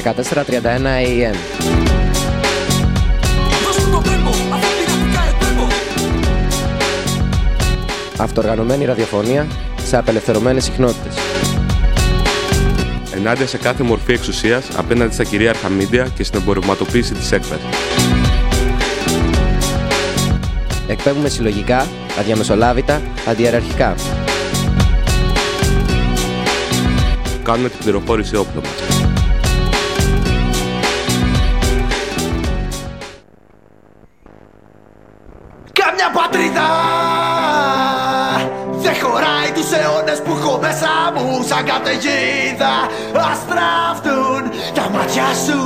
14:31 AM. Αυτοοργανωμένη ραδιοφωνία σε απελευθερωμένες συχνότητες. Ενάντια σε κάθε μορφή εξουσίας απέναντι στα κυρίαρχα μίντια και στην εμπορευματοποίηση της έκφρασης. Εκπέμπουμε συλλογικά, αδιαμεσολάβητα, αντιεραρχικά. Κάνουμε την πληροφόρηση όπλο μας. Καμιά πατρίδα δεν χωράει τους αιώνες που έχω μέσα μου σαν καταιγίδα. Αστράφτουν τα μάτια σου.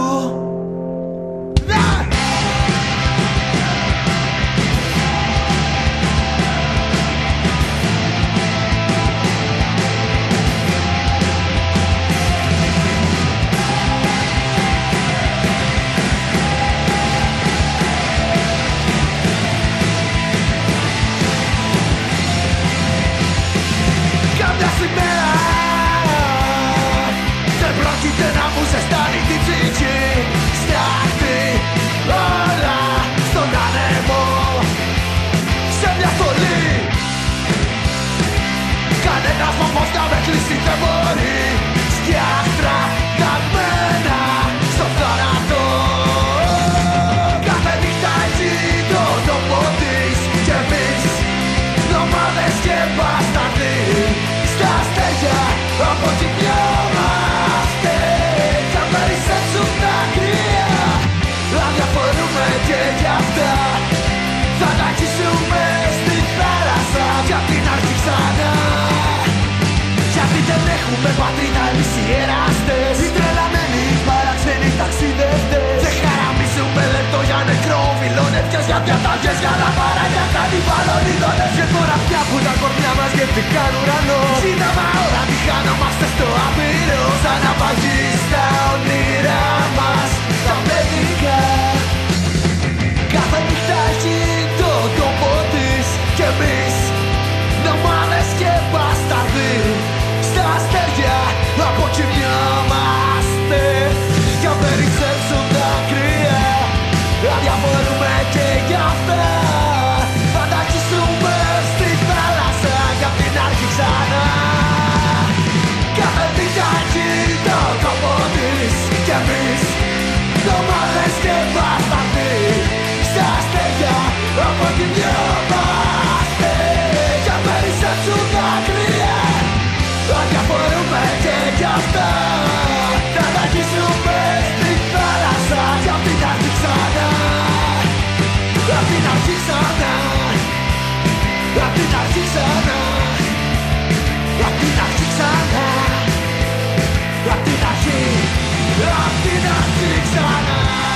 Δεν μπορεί σκιάχτρα καμμένα στο θάνατο. Κάθε νύχτα έτσι το τόπο της κι εμείς νομάδες και μπασταρδί στα αστέρια αποτυπιόμαστε κι αν περισσέψουν τα κρύα αδιαφορούμε και γι' αυτά θα τα αγγίσουμε στη θάλασσα κι απ' την αρχή ξανά. Γιατί δεν έχουμε πατρίδα εμείς οι εράστες, οι τρελαμένοι παραξενοί ταξιδευτές. Δεν χαραμίζουμε λεπτό για νεκρό φιλονεύκες, για διαταγές, για λαπάρα, για κάτι βαλονίδωνες. Και τώρα πια που τα κορμιά μας γευτικάν ουρανό, σύνταμα ώρα τη χάνομαστε στο άπειρο. Σαν να παγεί στα όνειρά μας τα παιδικά. Κάθε νύχτα έχει το τόπο της κι εμείς νομάδες και μπασταρδί στα αστέρια αποκοιμιόμαστε κι αν περισσέψουν τα κρύα αδιαφορούμε και γι' αυτά θα τα αγγίσουμε στη θάλασσα κι απ' την αρχή ξανά. Κάθε νύχτα έχει το κόπο της κι εμείς νομάδες και μπασταρδί στα αστέρια αποκοιμιόμαστε κι αν περισσέψουν τα κρύα αδιαφορούμε και κι αυτά θα τα αγγίσουμε στη θάλασσα κι απ' την αρχή ξανά. Απ' την αρχή ξανά. Απ' την αρχή ξανά. Απ' την αρχή ξανά. Απ' την αρχή. Απ' την αρχή ξανά.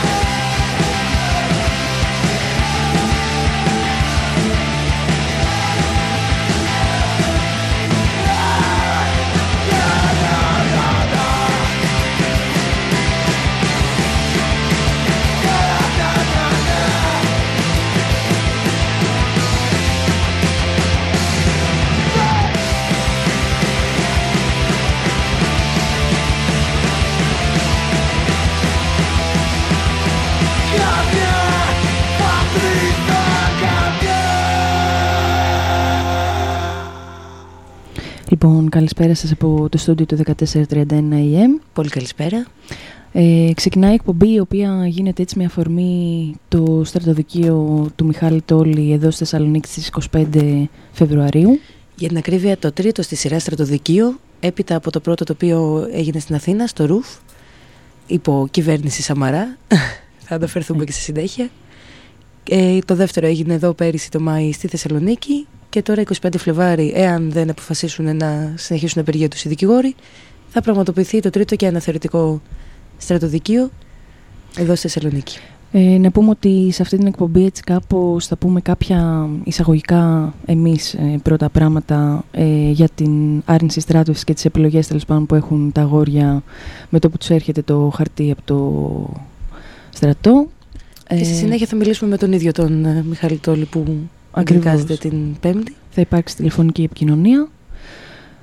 Λοιπόν, καλησπέρα σας από το στούντιο του 14:31 AM. Πολύ καλησπέρα. Ξεκινάει η εκπομπή, η οποία γίνεται έτσι με αφορμή το στρατοδικείο του Μιχάλη Τόλη εδώ στη Θεσσαλονίκη στις 25 Φεβρουαρίου. Για την ακρίβεια, το τρίτο στη σειρά στρατοδικείο, έπειτα από το πρώτο το οποίο έγινε στην Αθήνα, στο Ρουφ, υπό κυβέρνηση Σαμαρά. Θα αναφερθούμε και στη συνέχεια. Το δεύτερο έγινε εδώ πέρυσι το Μάη στη Θεσσαλονίκη. Και τώρα 25 Φλεβάρι, εάν δεν αποφασίσουν να συνεχίσουν απεργία τους οι δικηγόροι, θα πραγματοποιηθεί το τρίτο και αναθεωρητικό στρατοδικείο εδώ στη Θεσσαλονίκη. Να πούμε ότι σε αυτή την εκπομπή έτσι κάπως θα πούμε κάποια εισαγωγικά εμείς πρώτα πράγματα για την άρνηση στράτευσης και τις επιλογές τέλος πάντων που έχουν τα αγόρια με το που τους έρχεται το χαρτί από το στρατό. Και στη συνέχεια θα μιλήσουμε με τον ίδιο τον Μιχάλη Τόλη που εγκρικάζεται την Πέμπτη. Θα υπάρξει τηλεφωνική επικοινωνία.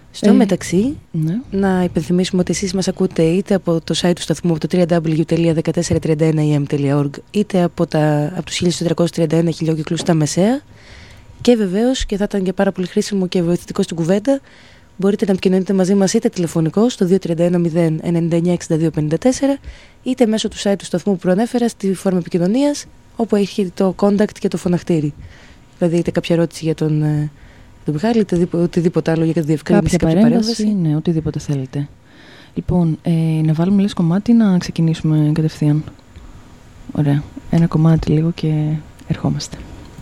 Στο μεταξύ, ναι. να υπενθυμίσουμε ότι εσείς μας ακούτε είτε από το site του σταθμού, από το www.1431am.org, είτε από τους 1431 χιλιόκυκλους στα μεσαία. Και βεβαίως, και θα ήταν και πάρα πολύ χρήσιμο και βοηθητικό στην κουβέντα, μπορείτε να επικοινωνείτε μαζί μας είτε τηλεφωνικώς στο 2310-996254, είτε μέσω του site του σταθμού που προανέφερα στη φόρμα επικοινωνίας, όπου έχει το contact και το φωναχτήρι. Δηλαδή είτε κάποια ερώτηση για τον Μιχάλη, είτε οτιδήποτε άλλο για τη διευκρίνηση, κάποια παρέμβαση. Ναι, οτιδήποτε θέλετε. Λοιπόν, να βάλουμε λες κομμάτι, να ξεκινήσουμε κατευθείαν. Ωραία. Ένα κομμάτι λίγο και ερχόμαστε.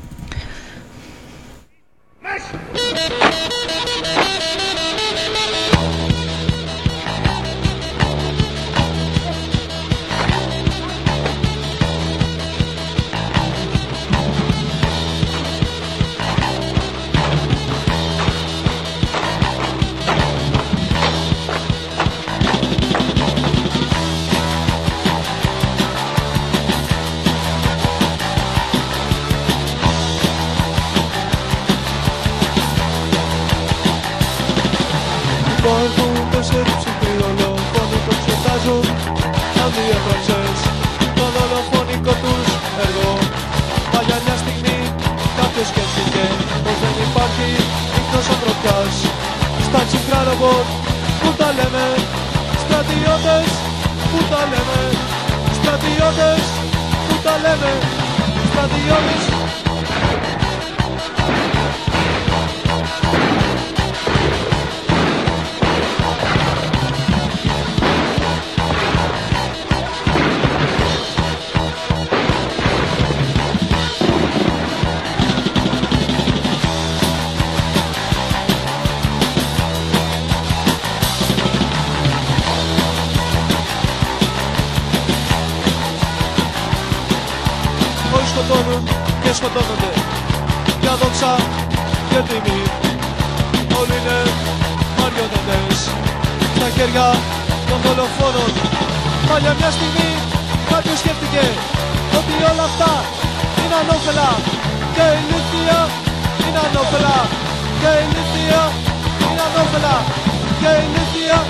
σκοτώνονται για δόξα και τιμή. Όλοι είναι μαριονέτες στα χέρια των δολοφόνων. Μα για μια στιγμή κάποιος σκέφτηκε ότι όλα αυτά είναι ανώφελα και ηλίθια είναι ανώφελα και ηλίθια είναι ανώφελα και ηλίθια.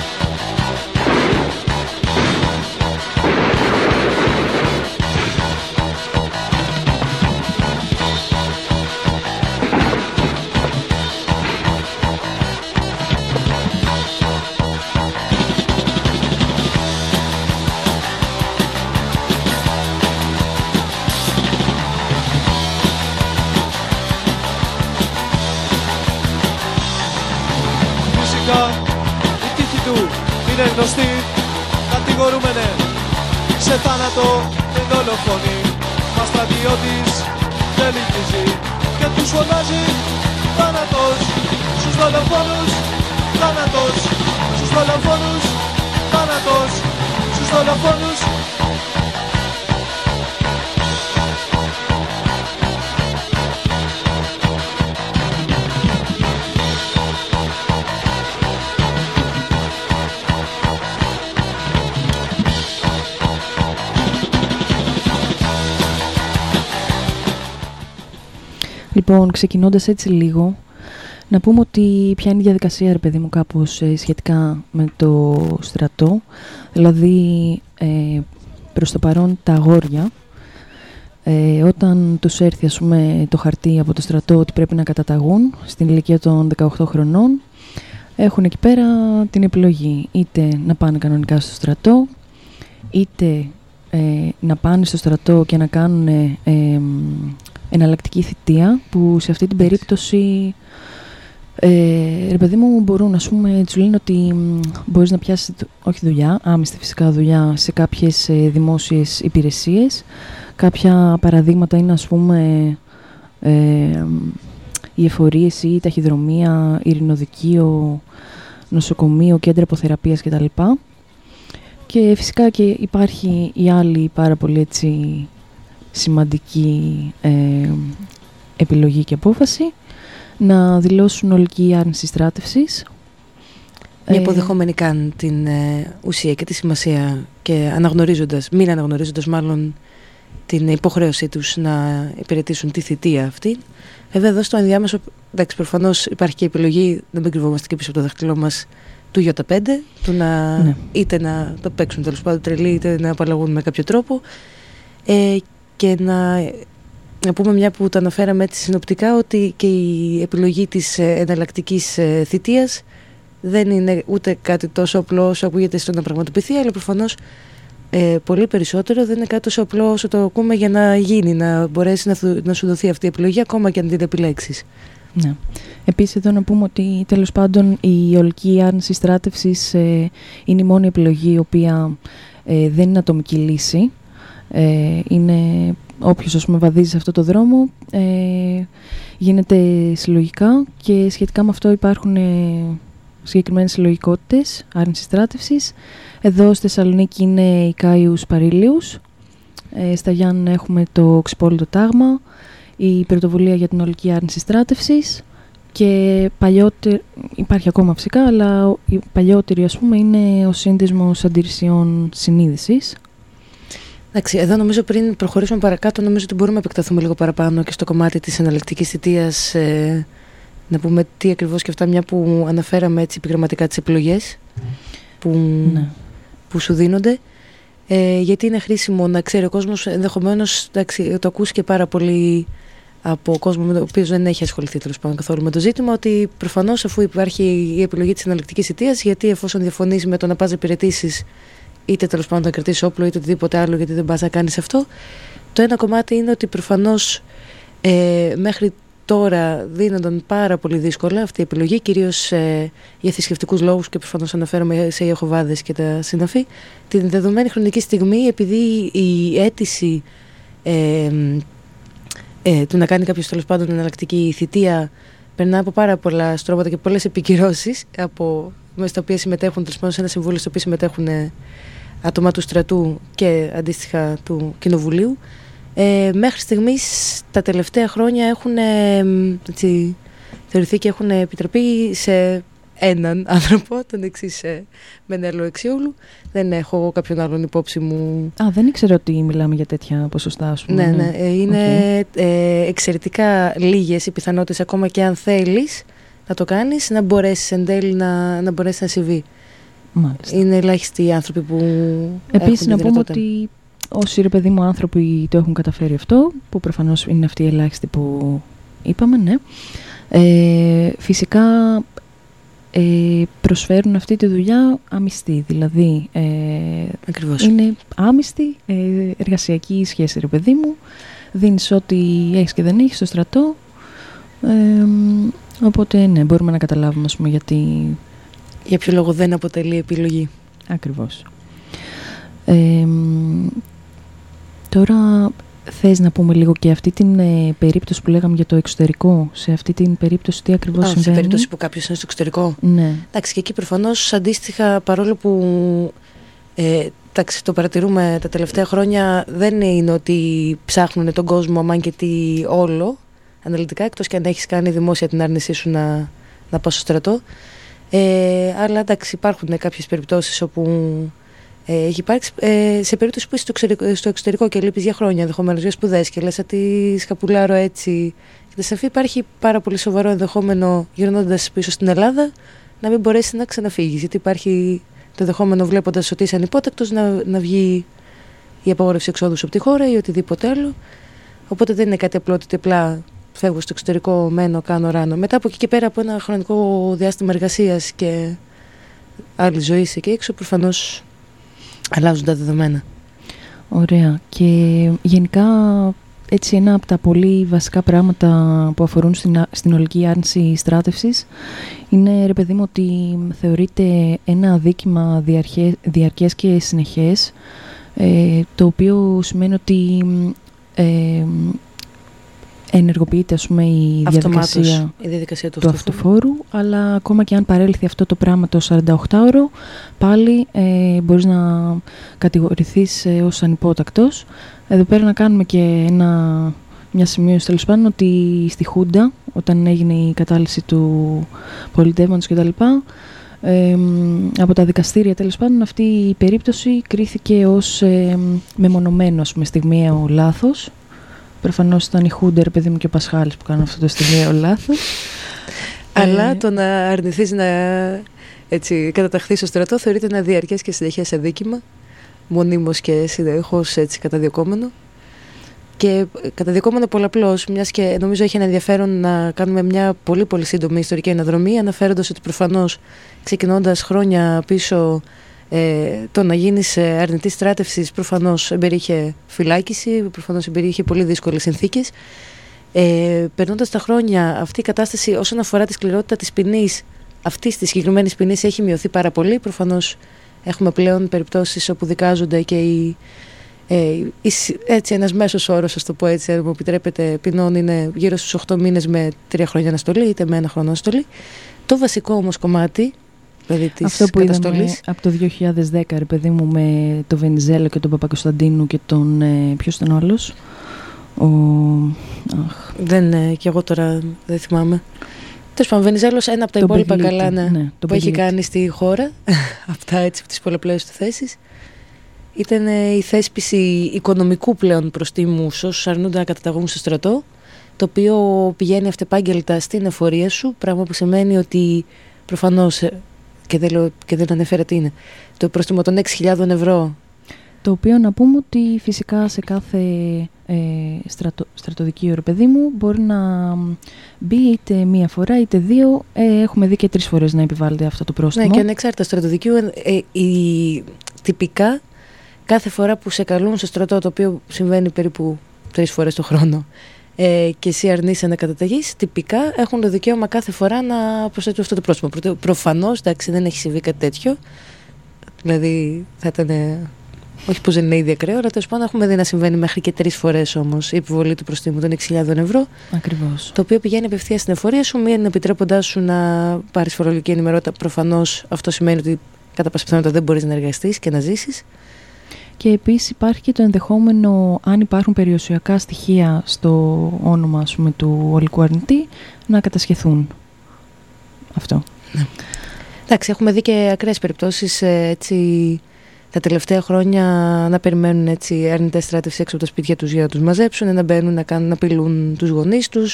Είναι γνωστή, κατηγορούμενε σε θάνατο και δολοφόνη. Μα στρατιώτης δεν λυγίζει και τους φωνάζει θάνατος στους δολοφόνους, θάνατος στους δολοφόνους, θάνατος στους δολοφόνους. Λοιπόν, ξεκινώντας έτσι λίγο, να πούμε ότι ποια είναι η διαδικασία, ρε παιδί μου, κάπως σχετικά με το στρατό. Δηλαδή, προς το παρόν τα αγόρια, όταν τους έρθει, ας πούμε, το χαρτί από το στρατό ότι πρέπει να καταταγούν στην ηλικία των 18 χρονών, έχουν εκεί πέρα την επιλογή είτε να πάνε κανονικά στο στρατό, είτε να πάνε στο στρατό και να κάνουν εναλλακτική θητεία, που σε αυτή την περίπτωση ρε παιδί μου μπορούν, ας πούμε, τους λένε ότι μπορείς να πιάσεις, όχι δουλειά, άμεστη φυσικά δουλειά σε κάποιες δημόσιες υπηρεσίες. Κάποια παραδείγματα είναι, ας πούμε, η εφορίεση, η ταχυδρομεία, ειρηνοδικείο, νοσοκομείο, κέντρα αποθεραπείας κτλ. Και φυσικά και υπάρχει η άλλη πάρα πολύ έτσι σημαντική επιλογή και απόφαση, να δηλώσουν ολική άρνηση στράτευσης. Μη αποδεχόμενοι καν την ουσία και τη σημασία και μην αναγνωρίζοντας μάλλον την υποχρέωσή τους να υπηρετήσουν τη θητεία αυτή. Βέβαια εδώ στο ενδιάμεσο, εντάξει, προφανώς υπάρχει και η επιλογή, δεν μην κρυβόμαστε και πίσω από το δάχτυλό μας, του J5, του να είτε να το παίξουν τέλος πάντων τρελή, είτε να απαλλαγούν με κάποιο τρόπο, και να πούμε, μια που το αναφέραμε έτσι συνοπτικά, ότι και η επιλογή της εναλλακτικής θητείας δεν είναι ούτε κάτι τόσο απλό όσο ακούγεται στο να πραγματοποιηθεί, αλλά προφανώς πολύ περισσότερο δεν είναι κάτι τόσο απλό όσο το ακούμε για να γίνει, να μπορέσει να σου δοθεί αυτή η επιλογή ακόμα και αν την επιλέξεις. Ναι. Επίσης εδώ να πούμε ότι τέλος πάντων η ολική άρνηση στράτευσης είναι η μόνη επιλογή η οποία δεν είναι ατομική λύση. Είναι όποιος, ας πούμε, βαδίζει σε αυτό το δρόμο, γίνεται συλλογικά, και σχετικά με αυτό υπάρχουν συγκεκριμένες συλλογικότητες άρνησης στράτευσης. Εδώ στη Θεσσαλονίκη είναι η Κάιους Παρήλιους, στα Γιάννενα έχουμε το Ξυπόλυτο Τάγμα, η πρωτοβουλία για την ολική άρνηση στράτευσης, και παλιότερη, υπάρχει ακόμα φυσικά, αλλά η παλιότερη, ας πούμε, είναι ο Σύνδεσμος Αντιρρησιών Συνείδησης. Εντάξει, εδώ νομίζω πριν προχωρήσουμε παρακάτω, νομίζω ότι μπορούμε να επεκταθούμε λίγο παραπάνω και στο κομμάτι της εναλλακτικής θητείας, να πούμε τι ακριβώς και αυτά, μια που αναφέραμε έτσι επιγραμματικά τις επιλογές που σου δίνονται, γιατί είναι χρήσιμο να ξέρει ο κόσμος, ενδεχομένως, εντάξει, το ακούσει και πάρα πολύ από κόσμο με το οποίο δεν έχει ασχοληθεί τέλος πάντων καθόλου με το ζήτημα, ότι προφανώς αφού υπάρχει η επιλογή της εναλλακτικής θητείας, γιατί εφόσον διαφωνείς με το να πας να υπηρετήσεις, είτε τέλος πάντων να κρατήσεις όπλο είτε οτιδήποτε άλλο, γιατί δεν πας να κάνεις αυτό, το ένα κομμάτι είναι ότι προφανώς μέχρι τώρα δίνονταν πάρα πολύ δύσκολα αυτή η επιλογή, κυρίως για θρησκευτικούς λόγους, και προφανώς αναφέρομαι σε Ιεχωβάδες και τα συναφή. Την δεδομένη χρονική στιγμή, επειδή η αίτηση του να κάνει κάποιος τέλος πάντων εναλλακτική θητεία περνά από πάρα πολλά στρώματα και πολλές επικυρώσεις, στα οποία συμμετέχουν, τέλος πάντων σε ένα συμβούλιο στο οποίο συμμετέχουν άτομα του στρατού και αντίστοιχα του κοινοβουλίου, μέχρι στιγμής τα τελευταία χρόνια έχουν θεωρηθεί και έχουν επιτραπεί σε έναν άνθρωπο, τον εξής Μενέλο Εξιόγλου. Δεν έχω κάποιον άλλον υπόψη μου. Δεν ήξερα ότι μιλάμε για τέτοια ποσοστά, ας πούμε. Ναι. Είναι εξαιρετικά λίγες οι πιθανότητες, ακόμα και αν θέλεις να το κάνεις, να μπορέσεις εν τέλει να μπορέσει να συμβεί. Μάλιστα. Είναι ελάχιστοι οι άνθρωποι που επίσης έχουν να πούμε ότι όσοι, ρε παιδί μου, άνθρωποι το έχουν καταφέρει αυτό, που προφανώς είναι αυτοί οι ελάχιστοι που είπαμε, ναι, φυσικά προσφέρουν αυτή τη δουλειά αμυστή, δηλαδή είναι άμυστη εργασιακή σχέση, ρε παιδί μου, δίνεις ό,τι έχεις και δεν έχεις στο στρατό, οπότε ναι, μπορούμε να καταλάβουμε, ας πούμε, γιατί... Για ποιο λόγο δεν αποτελεί επιλογή. Ακριβώς. Τώρα θες να πούμε λίγο και αυτή την περίπτωση που λέγαμε για το εξωτερικό. Σε αυτή την περίπτωση τι ακριβώς συμβαίνει? Σε περίπτωση που κάποιος είναι στο εξωτερικό. Ναι. Εντάξει, και εκεί προφανώς αντίστοιχα, παρόλο που το παρατηρούμε τα τελευταία χρόνια, δεν είναι ότι ψάχνουν τον κόσμο αμάν και τι όλο αναλυτικά, εκτός και αν έχεις κάνει δημόσια την άρνησή σου να πας στο στρατό. Αλλά εντάξει, υπάρχουν κάποιες περιπτώσεις όπου έχει υπάρξει, σε περίπτωση που είσαι στο εξωτερικό και λείπεις για χρόνια, ενδεχομένως για σπουδές, και λες ότι σκαπουλάρω έτσι και τα υπάρχει πάρα πολύ σοβαρό ενδεχόμενο, γυρνώντας πίσω στην Ελλάδα, να μην μπορέσει να ξαναφύγεις, γιατί υπάρχει το ενδεχόμενο, βλέποντας ότι είσαι ανυπότακτος, να βγει η απαγόρευση εξόδου από τη χώρα ή οτιδήποτε άλλο. Οπότε δεν είναι κάτι απλό ότι απλά φεύγω στο εξωτερικό, μένω, κάνω ράνο. Μετά από εκεί και πέρα, από ένα χρονικό διάστημα εργασίας και άλλη ζωή εκεί έξω, προφανώς αλλάζουν τα δεδομένα. Ωραία. Και γενικά, έτσι, ένα από τα πολύ βασικά πράγματα που αφορούν στην ολική άρνηση στράτευσης είναι, ρε παιδί μου, ότι θεωρείται ένα αδίκημα διαρκές και συνεχές, το οποίο σημαίνει ότι ενεργοποιείται, ας πούμε, η διαδικασία του αυτοφόρου, αλλά ακόμα και αν παρέλθει αυτό το πράγμα το 48ωρο, πάλι μπορείς να κατηγορηθείς ως ανυπότακτος. Εδώ πέρα να κάνουμε και μια σημείωση, τέλος πάντων, ότι στη Χούντα, όταν έγινε η κατάλυση του πολιτεύματος κτλ., Από τα δικαστήρια, τέλος πάντων, αυτή η περίπτωση κρίθηκε ως μεμονωμένο, ας πούμε, στιγμιαίο λάθος. Προφανώς ήταν η Χούντερ, παιδί μου, και ο Πασχάλης που κάνουν αυτό το στιγμιαίο λάθος. Αλλά το να αρνηθείς να καταταχθείς στο στρατό θεωρείται ένα διαρκές και συνεχές αδίκημα, μονίμως και συνεχώς καταδιωκόμενο. Και καταδικόμενο πολλαπλώς, μιας και νομίζω έχει ένα ενδιαφέρον να κάνουμε μια πολύ πολύ σύντομη ιστορική αναδρομή, αναφέροντας ότι προφανώς ξεκινώντας χρόνια πίσω, το να γίνεις αρνητής στράτευσης προφανώς εμπεριείχε φυλάκιση, προφανώς εμπεριείχε πολύ δύσκολες συνθήκες. Περνώντας τα χρόνια, αυτή η κατάσταση όσον αφορά τη σκληρότητα της ποινής, αυτής της συγκεκριμένης ποινής, έχει μειωθεί πάρα πολύ. Προφανώς έχουμε πλέον περιπτώσεις όπου δικάζονται και έτσι ένας μέσος όρος, ας το πω έτσι, αν μου επιτρέπετε, ποινών είναι γύρω στους 8 μήνες με 3 χρόνια αναστολή, είτε με 1 χρόνο αναστολή. Το βασικό όμως κομμάτι, δηλαδή της αυτό που καταστολής, είδαμε από το 2010, ρε παιδί μου, με το Βενιζέλο και τον Παπακοσταντίνου και τον ποιος ήταν ο άλλος, κι εγώ τώρα δεν θυμάμαι. Τέλος πάντων, Βενιζέλος, ένα από τα υπόλοιπα καλά που έχει κάνει στη χώρα, αυτά έτσι, τις πολλαπλές του θέσεις, ήταν η θέσπιση οικονομικού πλέον προστίμου σε όσους αρνούνται να καταταγούν στο στρατό, το οποίο πηγαίνει αυτεπάγγελτα στην εφορία σου, πράγμα που σημαίνει ότι προφανώς, και δεν ανέφερα τι είναι, το πρόστιμο των 6.000 ευρώ. Το οποίο να πούμε ότι φυσικά σε κάθε στρατοδικείο, ρε παιδί μου, μπορεί να μπει είτε μία φορά είτε δύο. Έχουμε δει και 3 φορές να επιβάλλεται αυτό το πρόστιμο. Ναι, και ανεξάρτητα στρατοδικείου, τυπικά κάθε φορά που σε καλούν στο στρατό, το οποίο συμβαίνει περίπου 3 φορές το χρόνο, και εσύ αρνείσαι να καταταγείς, τυπικά έχουν το δικαίωμα κάθε φορά να προσθέτουν αυτό το πρόστιμο. Προφανώς, εντάξει, δεν έχει συμβεί κάτι τέτοιο. Δηλαδή θα ήταν, όχι πως δεν είναι ήδη ακραίο, αλλά τέλος πάντων έχουμε δει να συμβαίνει μέχρι και 3 φορές όμως η επιβολή του προστίμου των 6.000 ευρώ. Ακριβώς. Το οποίο πηγαίνει απευθείας στην εφορία σου, μην επιτρέποντάς σου να πάρεις φορολογική ενημερότητα. Προφανώς αυτό σημαίνει ότι κατά πάσα πιθανότητα δεν μπορείς να εργαστείς και να ζήσεις. Και επίσης υπάρχει και το ενδεχόμενο, αν υπάρχουν περιουσιακά στοιχεία στο όνομα, ας πούμε, του ολικού αρνητή, να κατασχεθούν. Αυτό. Ναι. Εντάξει, έχουμε δει και ακραίες περιπτώσεις έτσι, τα τελευταία χρόνια να περιμένουν έτσι, αρνητές στράτευσης έξω από τα σπίτια τους για να τους μαζέψουν, να μπαίνουν να απειλούν τους γονείς τους.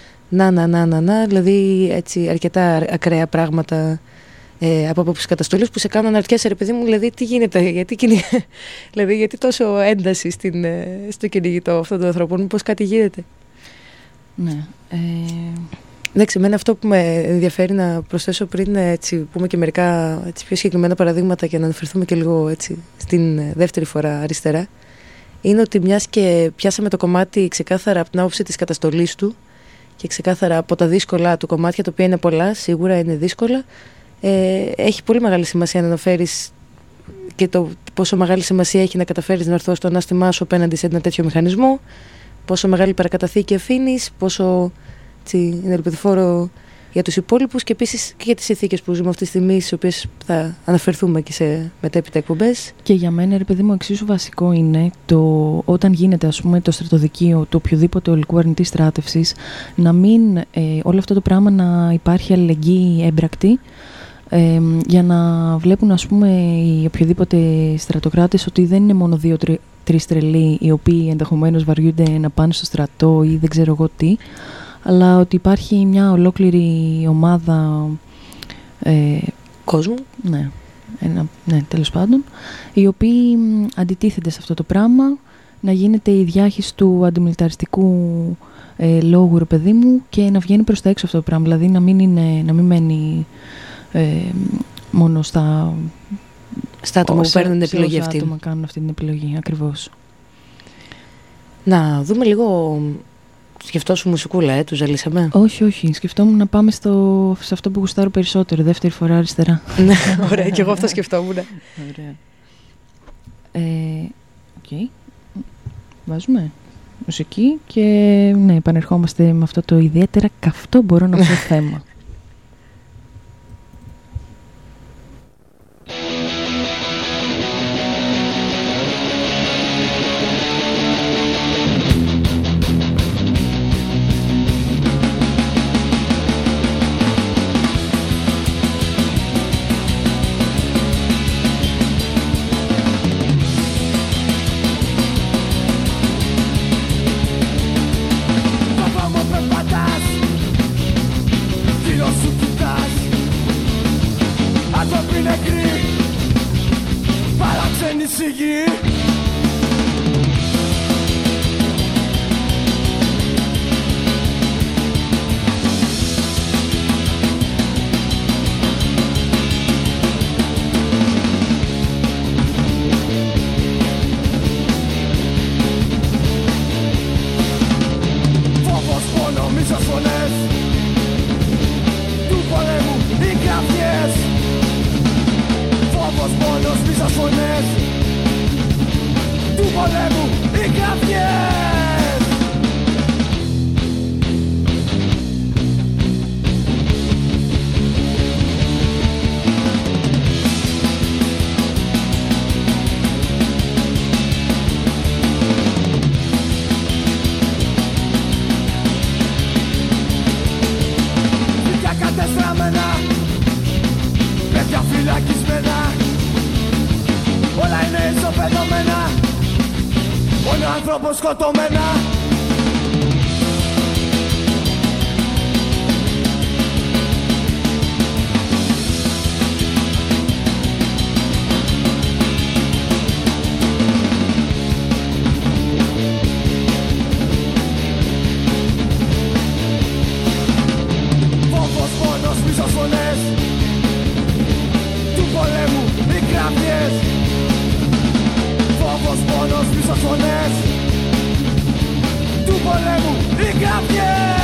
Δηλαδή έτσι, αρκετά ακραία πράγματα. Από απόψεις καταστολής που σε κάνουν αρκές, ρε παιδί μου, δηλαδή τι γίνεται, γιατί τόσο ένταση στο κυνηγητό αυτών των ανθρώπων, πώς κάτι γίνεται. Ναι. Εντάξει, εμένα αυτό που με ενδιαφέρει να προσθέσω πριν, έτσι, πούμε και μερικά έτσι, πιο συγκεκριμένα παραδείγματα και να αναφερθούμε και λίγο έτσι, στην δεύτερη φορά αριστερά, είναι ότι μιας και πιάσαμε το κομμάτι ξεκάθαρα από την άποψη της καταστολής του και ξεκάθαρα από τα δύσκολα του κομμάτια, τα οποία είναι πολλά, σίγουρα είναι δύσκολα. Έχει πολύ μεγάλη σημασία να αναφέρεις και το πόσο μεγάλη σημασία έχει να καταφέρεις να ορθώσεις το ανάστημά σου απέναντι σε ένα τέτοιο μηχανισμό, πόσο μεγάλη παρακαταθήκη αφήνεις, πόσο είναι ελπιδοφόρο για τους υπόλοιπους και επίσης και για τις συνθήκες που ζούμε αυτή τη στιγμή, στις οποίες θα αναφερθούμε και σε μετέπειτα εκπομπές. Και για μένα, ρε παιδί μου, εξίσου βασικό είναι όταν γίνεται, ας πούμε, το στρατοδικείο του οποιοδήποτε ολικού αρνητή στράτευσης, να μην όλο αυτό το πράγμα να υπάρχει αλληλεγγύη έμπρακτη, για να βλέπουν, ας πούμε, οι οποιοδήποτε στρατοκράτες ότι δεν είναι μόνο 2-3 τρελοί οι οποίοι ενδεχομένως βαριούνται να πάνε στο στρατό ή δεν ξέρω εγώ τι, αλλά ότι υπάρχει μια ολόκληρη ομάδα κόσμου, ναι, τέλος πάντων, οι οποίοι αντιτίθενται σε αυτό το πράγμα, να γίνεται η διάχυση του αντιμιλιταριστικού λόγου, ρε παιδί μου, και να βγαίνει προς τα έξω αυτό το πράγμα, δηλαδή να μην μένει μόνο στα άτομα που παίρνουν την επιλογή αυτή. Άτομα κάνουν αυτή την επιλογή, ακριβώς. Να δούμε λίγο. Σκεφτόσου μουσικούλα, τους ζαλίσαμε. Όχι. Σκεφτόμουν να πάμε σε αυτό που γουστάρω περισσότερο, δεύτερη φορά αριστερά. Ναι, ωραία, και εγώ αυτό σκεφτόμουν. Ωραία. Οκ. Βάζουμε μουσική και ναι, επανερχόμαστε με αυτό το ιδιαίτερα καυτό, μπορώ να πω, θέμα. πολέμου οι κραυγές. Σπίτια κατεστραμμένα, παιδιά φυλακισμένα, όλα είναι ισοπεδωμένα, μόνο άνθρωπος σκοτωμένα. Φόβος, πόνος, πίσω φωνές του πολέμου οι κραυγές. Φόβος, πόνος, πίσω φωνές του πολέμου οι κραυγές.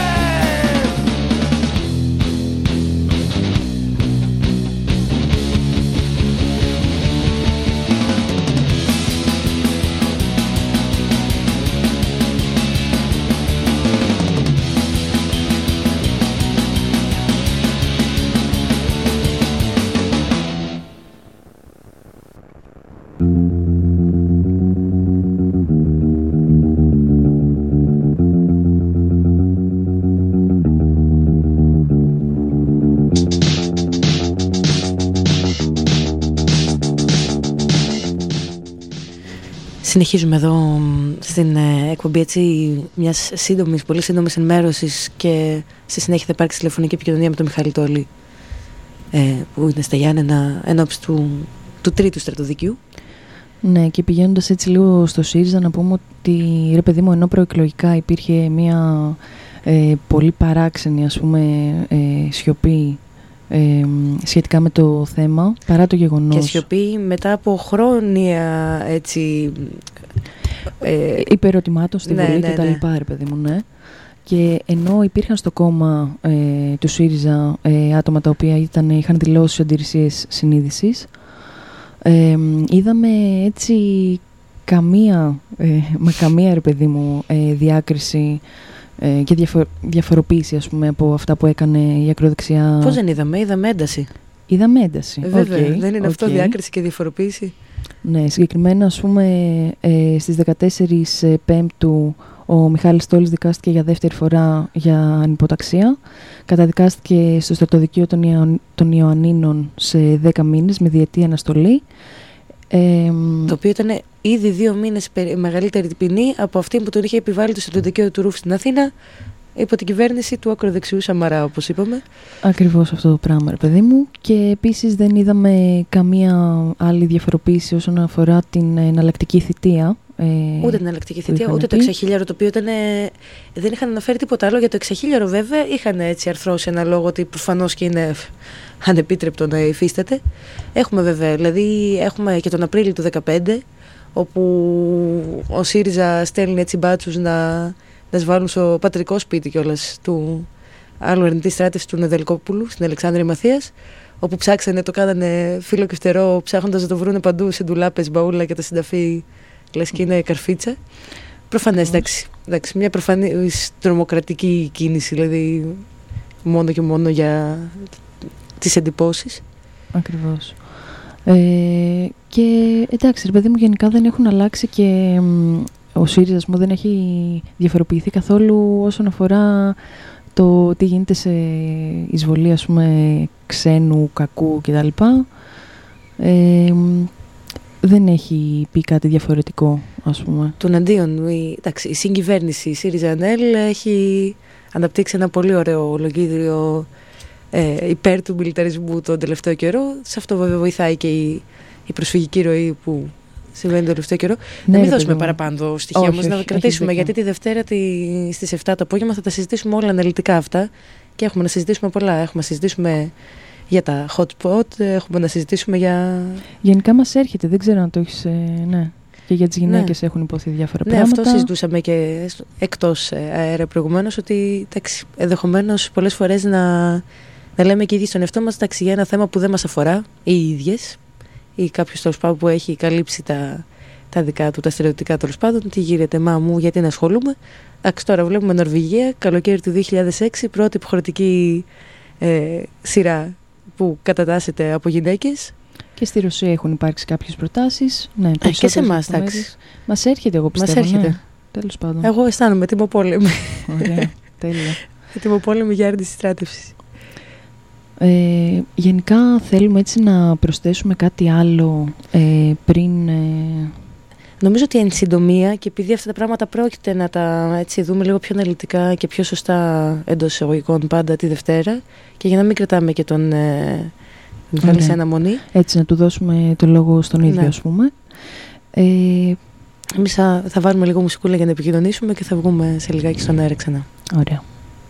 Συνεχίζουμε εδώ στην εκπομπή μιας πολύ σύντομης ενημέρωσης και στη συνέχεια θα υπάρξει τηλεφωνική επικοινωνία με τον Μιχάλη Τόλη που είναι στα Γιάννενα ενόψει του τρίτου στρατοδικείου. Ναι, και πηγαίνοντας έτσι λίγο στο ΣΥΡΙΖΑ να πούμε ότι ρε παιδί μου, ενώ προεκλογικά υπήρχε μια πολύ παράξενη σιωπή σχετικά με το θέμα, παρά το γεγονός. Και σιωπή μετά από χρόνια έτσι υπερωτημάτων στη Βουλή και τα λοιπά, ρε παιδί μου, ναι. Και ενώ υπήρχαν στο κόμμα του ΣΥΡΙΖΑ άτομα τα οποία είχαν δηλώσει αντιρρησίες συνείδησης, είδαμε έτσι με καμία ρε παιδί μου διάκριση και διαφοροποίηση από αυτά που έκανε η ακροδεξιά. Πώς δεν είδαμε ένταση. Είδαμε ένταση. Βέβαια, δεν είναι αυτό διάκριση και διαφοροποίηση. Ναι, συγκεκριμένα στις 14 Πέμπτου ο Μιχάλης Τόλης δικάστηκε για δεύτερη φορά για ανυποταξία. Καταδικάστηκε στο στρατοδικείο των Ιωαννίνων σε 10 μήνες με διετή αναστολή. Το οποίο ήταν ήδη 2 μήνες μεγαλύτερη ποινή από αυτή που τον είχε επιβάλει το στρατοδικείο του Ρουφ στην Αθήνα υπό την κυβέρνηση του ακροδεξιού Σαμαρά, όπως είπαμε. Ακριβώς αυτό το πράγμα, ρε παιδί μου. Και επίσης δεν είδαμε καμία άλλη διαφοροποίηση όσον αφορά την εναλλακτική θητεία. Ούτε την εναλλακτική θητεία, ούτε το εξαχίλιαρο, το οποίο δεν είχαν αναφέρει τίποτα άλλο. Για το εξαχίλιαρο, βέβαια, είχαν έτσι αρθρώσει ένα λόγο ότι προφανώς και είναι ανεπίτρεπτο να υφίσταται. Έχουμε βέβαια, δηλαδή έχουμε και τον Απρίλιο του 2015, όπου ο ΣΥΡΙΖΑ στέλνει έτσι μπάτσους να σβάλουν στο πατρικό σπίτι κιόλας του άλλου ερευνητή στράτευση του Νεδελκόπουλου στην Αλεξάνδρεια Μαθίας, όπου ψάξανε, το κάνανε φύλλο και φτερό, ψάχνοντας να το βρούνε παντού σε ντουλάπες, μπαούλα και τα συνταφή, λες και είναι καρφίτσα. Προφανές, εντάξει, μια προφανής τρομοκρατική κίνηση, δηλαδή μόνο και μόνο για τις εντυπώσεις. Ακριβώς. Και εντάξει, ρε παιδί μου, γενικά δεν έχουν αλλάξει και ο ΣΥΡΙΖΑ δεν έχει διαφοροποιηθεί καθόλου όσον αφορά το τι γίνεται σε εισβολή ξένου, κακού κτλ. Δεν έχει πει κάτι διαφορετικό, ας πούμε. Τον αντίον, η συγκυβέρνηση ΣΥΡΙΖΑ-ΑΝΕΛ έχει αναπτύξει ένα πολύ ωραίο λογίδριο υπέρ του μιλιταρισμού τον τελευταίο καιρό. Σε αυτό βέβαια βοηθάει και η προσφυγική ροή που συμβαίνει τον τελευταίο καιρό. Ναι, να μην δώσουμε παραπάνω στοιχεία όμως, να κρατήσουμε, γιατί τη Δευτέρα στις 7 το απόγευμα θα τα συζητήσουμε όλα αναλυτικά αυτά και έχουμε να συζητήσουμε πολλά. Έχουμε να συζητήσουμε για τα hot spot, έχουμε να συζητήσουμε για... Γενικά μας έρχεται, δεν ξέρω αν το έχεις... ναι. Και για τις γυναίκες έχουν υποθεί διάφορα πράγματα. Ναι, αυτό συζητούσαμε και εκτός αέρα προηγουμένως, ότι ενδεχομένως πολλές φορές να λέμε και οι ίδιοι στον εαυτό μας για ένα θέμα που δεν μας αφορά, οι ίδιες, ή κάποιος τέλος πάντων που έχει καλύψει τα δικά του, τα στερεοτικά τέλος πάντων. Τι γίνεται, μα μου, γιατί να ασχολούμαι. Εντάξει, τώρα βλέπουμε Νορβηγία, καλοκαίρι του 2006, πρώτη υποχρεωτική σειρά που κατατάσσεται από γυναίκες. Και στη Ρωσία έχουν υπάρξει κάποιες προτάσεις. Ναι, και σε εμάς, εντάξει. Μας έρχεται, εγώ πιστεύω. Μας έρχεται. Ναι. Τέλος πάντων. Εγώ αισθάνομαι τιμοπόλεμη. Ωραία, τέλεια. Τιμοπόλεμη για άρνηση στράτευσης. Γενικά θέλουμε έτσι να προσθέσουμε κάτι άλλο πριν... Νομίζω ότι εν συντομία, και επειδή αυτά τα πράγματα πρόκειται να τα έτσι, δούμε λίγο πιο αναλυτικά και πιο σωστά εντός εισαγωγικών πάντα τη Δευτέρα, και για να μην κρατάμε και τον Μιχάλη σε αναμονή. Έτσι να του δώσουμε το λόγο στον ίδιο, ας πούμε. Εμείς θα βάλουμε λίγο μουσικούλα για να επικοινωνήσουμε και θα βγούμε σε λιγάκι στον αέρα ξανά. Ωραία.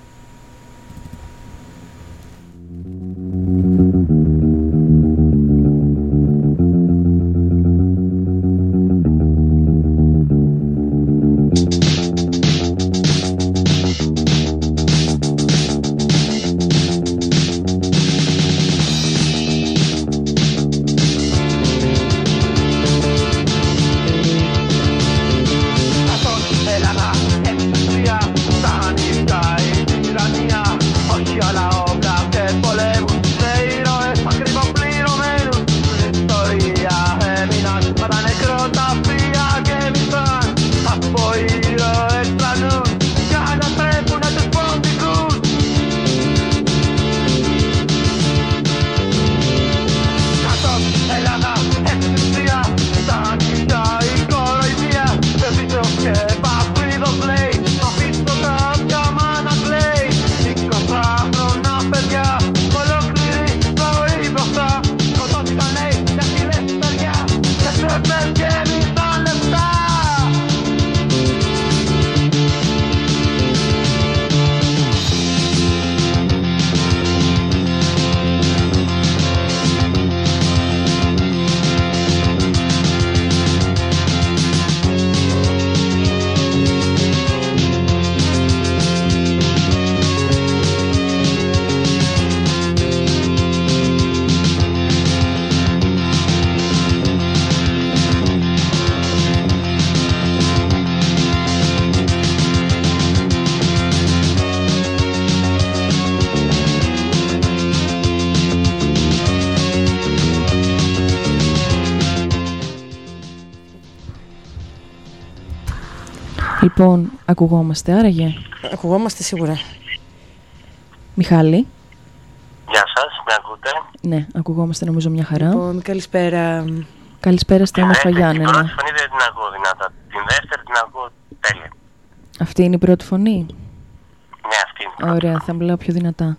Λοιπόν, ακουγόμαστε άραγε? Ακουγόμαστε σίγουρα. Μιχάλη. Γεια σας, με ακούτε? Ναι, ακουγόμαστε νομίζω μια χαρά. Λοιπόν, καλησπέρα. Καλησπέρα στα όμορφα Γιάννενα. Την πρώτη φωνή δεν την ακούω δυνατά. Την δεύτερη την ακούω τέλεια. Αυτή είναι η πρώτη φωνή? Ναι, αυτή είναι η πρώτη. Ωραία, θα μιλάω πιο δυνατά.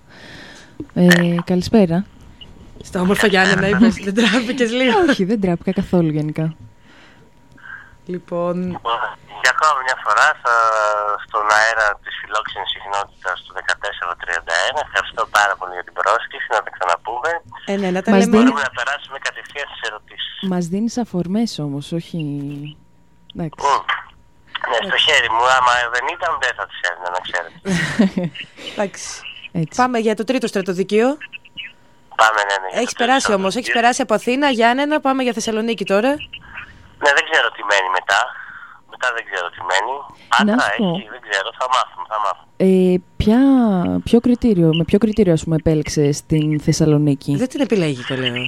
Καλησπέρα. Στα όμορφα Γιάννενα είπες, δεν τράπηκες λίγο? Όχι, δεν τράπηκα καθόλου γενικά. Λοιπόν... Για ακόμα μια φορά στον αέρα της φιλόξενης συχνότητας του 1431. Ευχαριστώ πάρα πολύ για την πρόσκληση, να τα ξαναπούμε. Ναι, να τα λέμε. Μπορούμε να περάσουμε κατευθείαν στις ερωτήσεις. Μας δίνεις αφορμές όμως, όχι... Εντάξει. Ναι, στο χέρι μου, άμα δεν ήταν δεν θα τις έδινα, να ξέρετε. Εντάξει. Πάμε για το τρίτο στρατοδικείο. Πάμε, ναι. Έχεις περάσει όμως, έχεις περάσει από Αθήνα, Γιάννενα, πάμε για Θεσσαλονίκη τώρα. Ναι, δεν ξέρω τι μένει μετά. Μετά δεν ξέρω τι μένει. Άντρα έχει, δεν ξέρω, θα μάθουμε. Με ποιο κριτήριο ας πούμε επέλεξες την Θεσσαλονίκη? Δεν την επιλέγει, το λέω.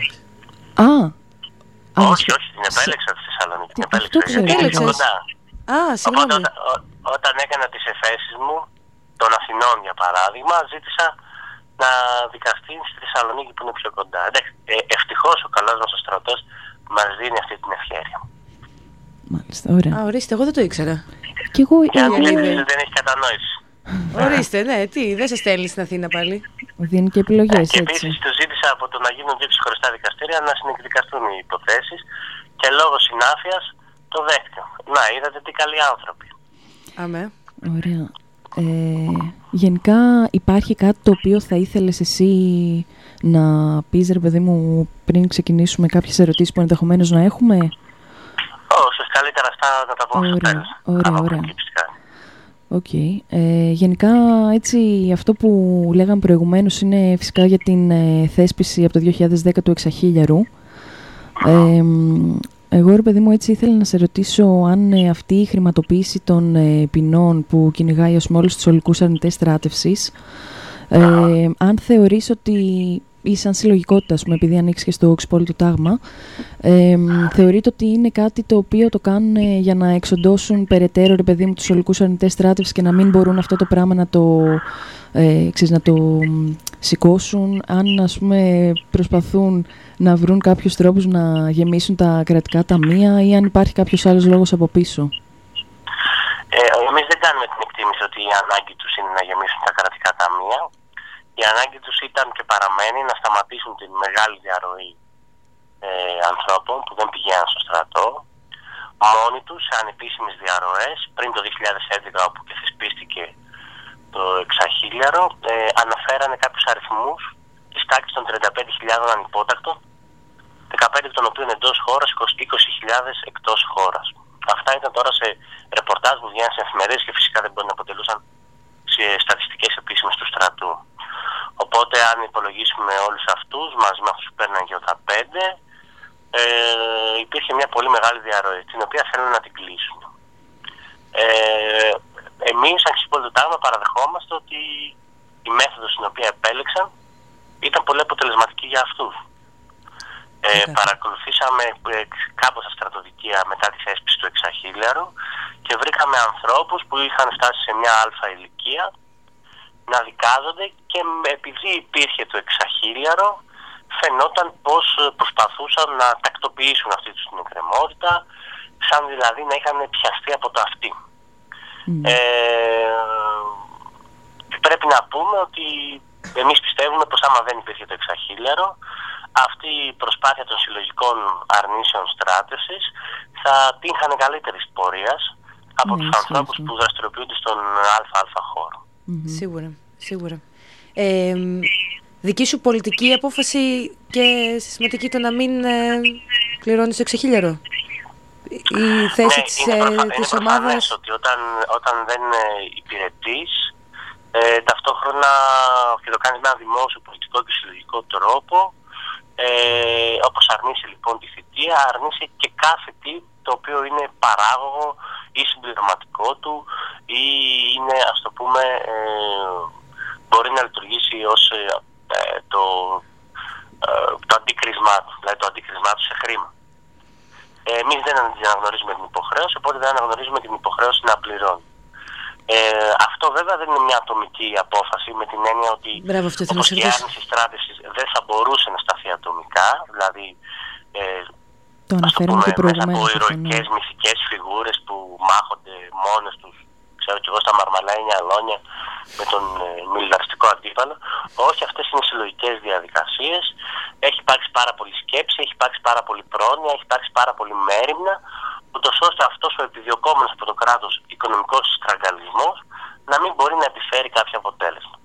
Όχι, την επέλεξα τη Θεσσαλονίκη. Την επέλεξα κοντά. Συγγνώμη. Οπότε όταν έκανα τις εφέσεις μου των Αθηνών για παράδειγμα, ζήτησα να δικαστεί στη Θεσσαλονίκη που είναι πιο κοντά. Ευτυχώς ο καλός μας ο στρατός μας δίνει αυτή την ευκαιρία. Μάλιστα, ωραία. Ορίστε, εγώ δεν το ήξερα. Και εγώ δεν έχει κατανόηση. Ορίστε, ναι, δεν σε στέλνει στην Αθήνα πάλι. Δίνει και επιλογές, και επίσης του ζήτησα από το να γίνουν δύο ξεχωριστά δικαστήρια να συνεκδικαστούν οι υποθέσεις και λόγω συνάφειας το δέχτηκαν. Να, είδατε τι καλοί άνθρωποι. Αμέ. Ωραία. Γενικά υπάρχει κάτι το οποίο θα ήθελες εσύ να πεις, ρε παιδί μου, πριν ξεκινήσουμε κάποιες ερωτήσεις που ενδεχομένως να έχουμε? Όχι, καλύτερα αυτά να τα πούμε στο τέλος. Ωραία. Γενικά έτσι αυτό που λέγαμε προηγουμένως είναι φυσικά για την θέσπιση από το 2010 του εξαχίλιαρου. Εγώ, ρε παιδί μου, έτσι ήθελα να σε ρωτήσω αν αυτή η χρηματοποίηση των ποινών που κυνηγάει όλους τους ολικούς αρνητές στράτευσης, αν θεωρείς ότι ή σαν συλλογικότητα, επειδή ανοίξει και στο Οξυπόλου το τάγμα, θεωρείτε ότι είναι κάτι το οποίο το κάνουν για να εξοντώσουν περαιτέρω, ρε παιδί μου, τους ολικούς αρνητές στράτευσης και να μην μπορούν αυτό το πράγμα να το σηκώσουν, αν ας πούμε προσπαθούν να βρουν κάποιους τρόπους να γεμίσουν τα κρατικά ταμεία ή αν υπάρχει κάποιος άλλος λόγος από πίσω? Εμείς δεν κάνουμε την εκτίμηση ότι η ανάγκη τους είναι να γεμίσουν τα κρατικά ταμεία. Η ανάγκη τους ήταν και παραμένει να σταματήσουν την μεγάλη διαρροή ανθρώπων που δεν πηγαίναν στο στρατό μόνοι τους σε ανεπίσημες διαρροές. Πριν το 2011, όπου και θεσπίστηκε το εξαχίλιαρο, αναφέρανε κάποιους αριθμούς της τάξης των 35.000 ανυπότακτων, 15 των οποίων εντός χώρας, 20.000 εκτός χώρας. Αυτά ήταν τώρα σε ρεπορτάζ που βγαίνουν σε εφημερίδες και φυσικά δεν μπορεί να αποτελούσαν σε στατιστικές επίσημες του στρατού. Οπότε αν υπολογίσουμε όλους αυτούς μαζί με αυτούς που παίρναν και τα 5, υπήρχε μια πολύ μεγάλη διαρροή την οποία θέλουν να την κλείσουν. Εμείς σαν Ξυπόλου Τάγμα παραδεχόμαστε ότι η μέθοδος την οποία επέλεξαν ήταν πολύ αποτελεσματική για αυτούς. Παρακολουθήσαμε κάπως τα στρατοδικεία μετά τη θέσπιση του εξαχίλιαρου και βρήκαμε ανθρώπους που είχαν φτάσει σε μια αλφα ηλικία να δικάζονται και επειδή υπήρχε το εξαχίλιαρο φαινόταν πως προσπαθούσαν να τακτοποιήσουν αυτή τους την εκκρεμότητα, σαν δηλαδή να είχαν πιαστεί από το αυτί. Πρέπει να πούμε ότι εμείς πιστεύουμε πως άμα δεν υπήρχε το εξαχίλιαρο, αυτή η προσπάθεια των συλλογικών αρνήσεων στράτευσης θα τύχανε καλύτερης πορείας από τους ανθρώπους που δραστηριοποιούνται στον ΑΑ χώρο. Σίγουρα. Δική σου πολιτική απόφαση και συστηματική το να μην πληρώνεις το εξαχίλιαρο? Η θέση της ομάδας... ότι όταν δεν υπηρετείς, ταυτόχρονα και το κάνεις με ένα δημόσιο, πολιτικό και συλλογικό τρόπο, όπως αρνείσαι λοιπόν τη θητεία, αρνείσαι και κάθε τι το οποίο είναι παράγωγο ή συμπληρωματικό του ή είναι, ας το πούμε, μπορεί να λειτουργήσει ως το αντίκρισμά του, δηλαδή το αντίκρισμά του σε χρήμα. Εμείς δεν αναγνωρίζουμε την υποχρέωση, οπότε δεν αναγνωρίζουμε την υποχρέωση να πληρώνει. Αυτό βέβαια δεν είναι μια ατομική απόφαση, με την έννοια ότι όπως και η άρνηση στράτευσης δεν θα μπορούσε να σταθεί ατομικά, δηλαδή μέσα από ηρωικές μυθικές φιγούρες που μάχονται μόνες τους, ξέρω και εγώ, στα Μαρμαλαΐνια Αλόνια με τον μιλιταριστικό αντίπαλο. Όχι, αυτές είναι συλλογικές διαδικασίες. Έχει υπάρξει πάρα πολύ σκέψη, έχει υπάρξει πάρα πολύ πρόνοια, έχει υπάρξει πάρα πολύ μέριμνα, ούτως ώστε αυτός ο επιδιωκόμενος από το κράτος οικονομικός στραγγαλισμός να μην μπορεί να επιφέρει κάποιο αποτέλεσμα.